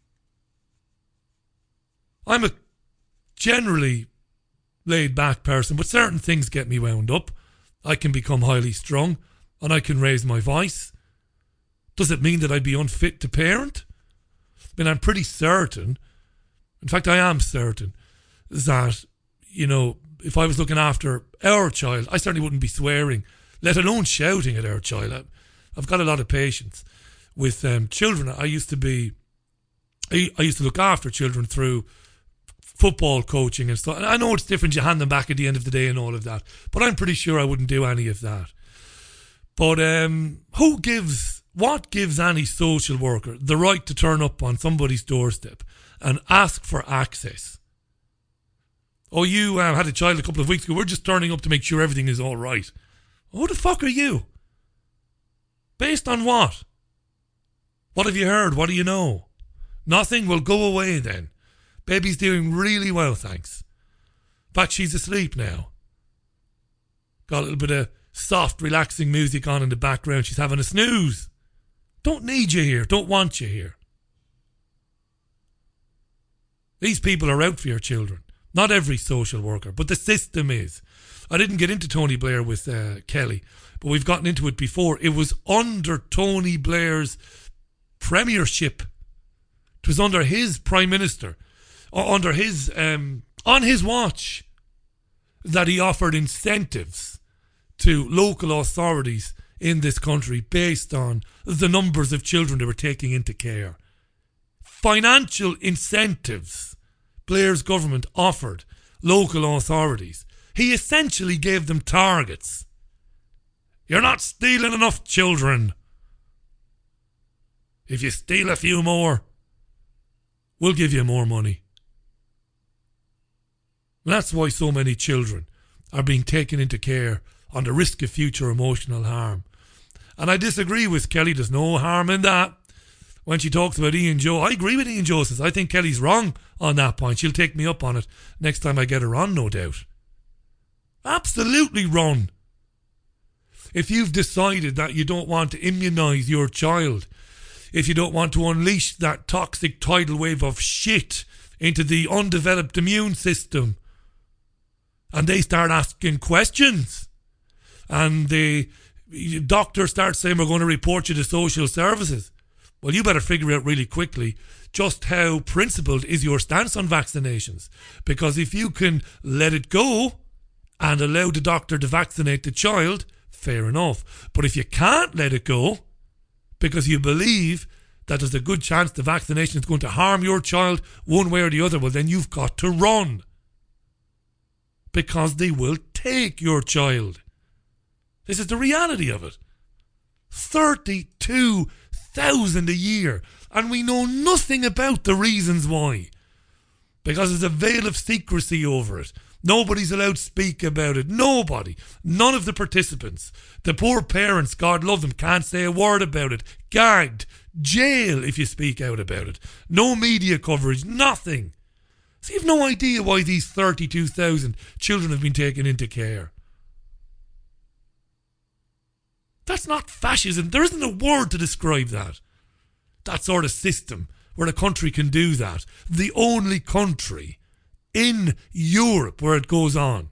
I'm a generally laid-back person, but certain things get me wound up. I can become highly strung, and I can raise my voice. Does it mean that I'd be unfit to parent? I mean, I'm pretty certain, in fact, I am certain, that, you know, if I was looking after our child, I certainly wouldn't be swearing, let alone shouting at our child. I've got a lot of patience with children. I used to look after children through football coaching and stuff. And I know it's different, you hand them back at the end of the day and all of that, but I'm pretty sure I wouldn't do any of that. But what gives any social worker the right to turn up on somebody's doorstep and ask for access? Oh, you had a child a couple of weeks ago, we're just turning up to make sure everything is all right. Who the fuck are you? Based on what? What have you heard? What do you know? Nothing? Will go away then. Baby's doing really well, thanks. In fact, she's asleep now. Got a little bit of soft, relaxing music on in the background. She's having a snooze. Don't need you here. Don't want you here. These people are out for your children. Not every social worker, but the system is. I didn't get into Tony Blair with Kelly, but we've gotten into it before. It was under Tony Blair's premiership. It was under his prime minister, under his on his watch, that he offered incentives to local authorities in this country based on the numbers of children they were taking into care. Financial incentives Blair's government offered local authorities. He essentially gave them targets. You're not stealing enough children. If you steal a few more, we'll give you more money. That's why so many children are being taken into care on the risk of future emotional harm. And I disagree with Kelly. There's no harm in that. When she talks about Ian Joe, I agree with Ian Joe. Says I think Kelly's wrong on that point. She'll take me up on it next time I get her on, no doubt. Absolutely wrong. If you've decided that you don't want to immunise your child, if you don't want to unleash that toxic tidal wave of shit into the undeveloped immune system, and they start asking questions, and the doctor starts saying, we're going to report you to social services, well, you better figure out really quickly just how principled is your stance on vaccinations. Because if you can let it go and allow the doctor to vaccinate the child, fair enough. But if you can't let it go because you believe that there's a good chance the vaccination is going to harm your child one way or the other, well, then you've got to run. Because they will take your child. This is the reality of it. 32,000 a year. And we know nothing about the reasons why. Because there's a veil of secrecy over it. Nobody's allowed to speak about it. Nobody. None of the participants. The poor parents, God love them, can't say a word about it. Gagged. Jail if you speak out about it. No media coverage. Nothing. So you've no idea why these 32,000 children have been taken into care. That's not fascism. There isn't a word to describe that. That sort of system where a country can do that. The only country in Europe where it goes on.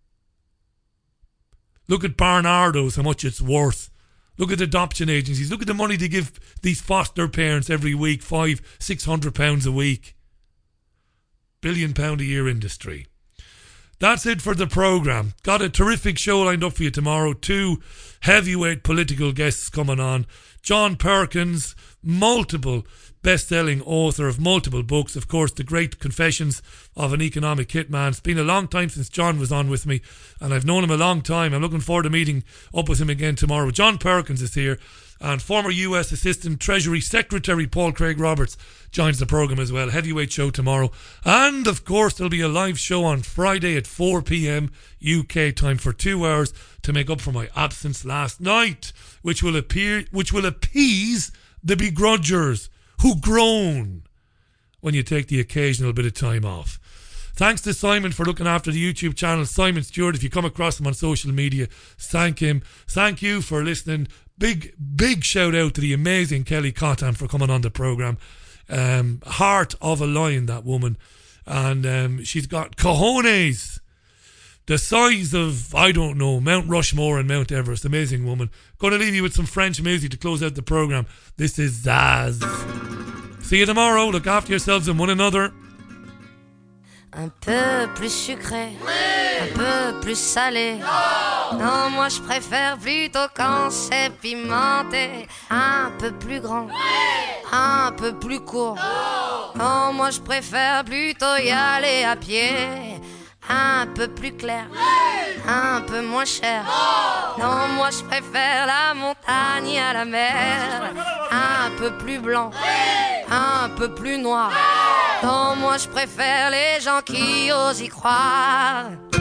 Look at Barnardo's, how much it's worth. Look at adoption agencies. Look at the money they give these foster parents every week, £500-600 a week. £1 billion a year industry. That's it for the programme. Got a terrific show lined up for you tomorrow. 2 heavyweight political guests coming on. John Perkins, multiple best-selling author of multiple books. Of course, The Great Confessions of an Economic Hitman. It's been a long time since John was on with me, and I've known him a long time. I'm looking forward to meeting up with him again tomorrow. John Perkins is here, and former US Assistant Treasury Secretary Paul Craig Roberts joins the programme as well. Heavyweight show tomorrow. And, of course, there'll be a live show on Friday at 4 p.m. UK time for 2 hours to make up for my absence last night, which will appease the begrudgers who groan when you take the occasional bit of time off. Thanks to Simon for looking after the YouTube channel. Simon Stewart, if you come across him on social media, thank him. Thank you for listening. Big shout out to the amazing Kelly Cotton for coming on the programme. Heart of a lion, that woman. And she's got cojones the size of, I don't know, Mount Rushmore and Mount Everest. Amazing woman. Going to leave you with some French music to close out the programme. This is Zaz. See you tomorrow. Look after yourselves and one another. Un peu plus sucré, un peu plus salé. Non, moi je préfère plutôt quand c'est pimenté. Un peu plus grand, un peu plus court. Non, moi je préfère plutôt y aller à pied. Un peu plus clair, un peu moins cher. Non, moi je préfère la montagne à la mer. Un peu plus blanc, un peu plus noir. Non, moi je préfère les gens qui osent y croire.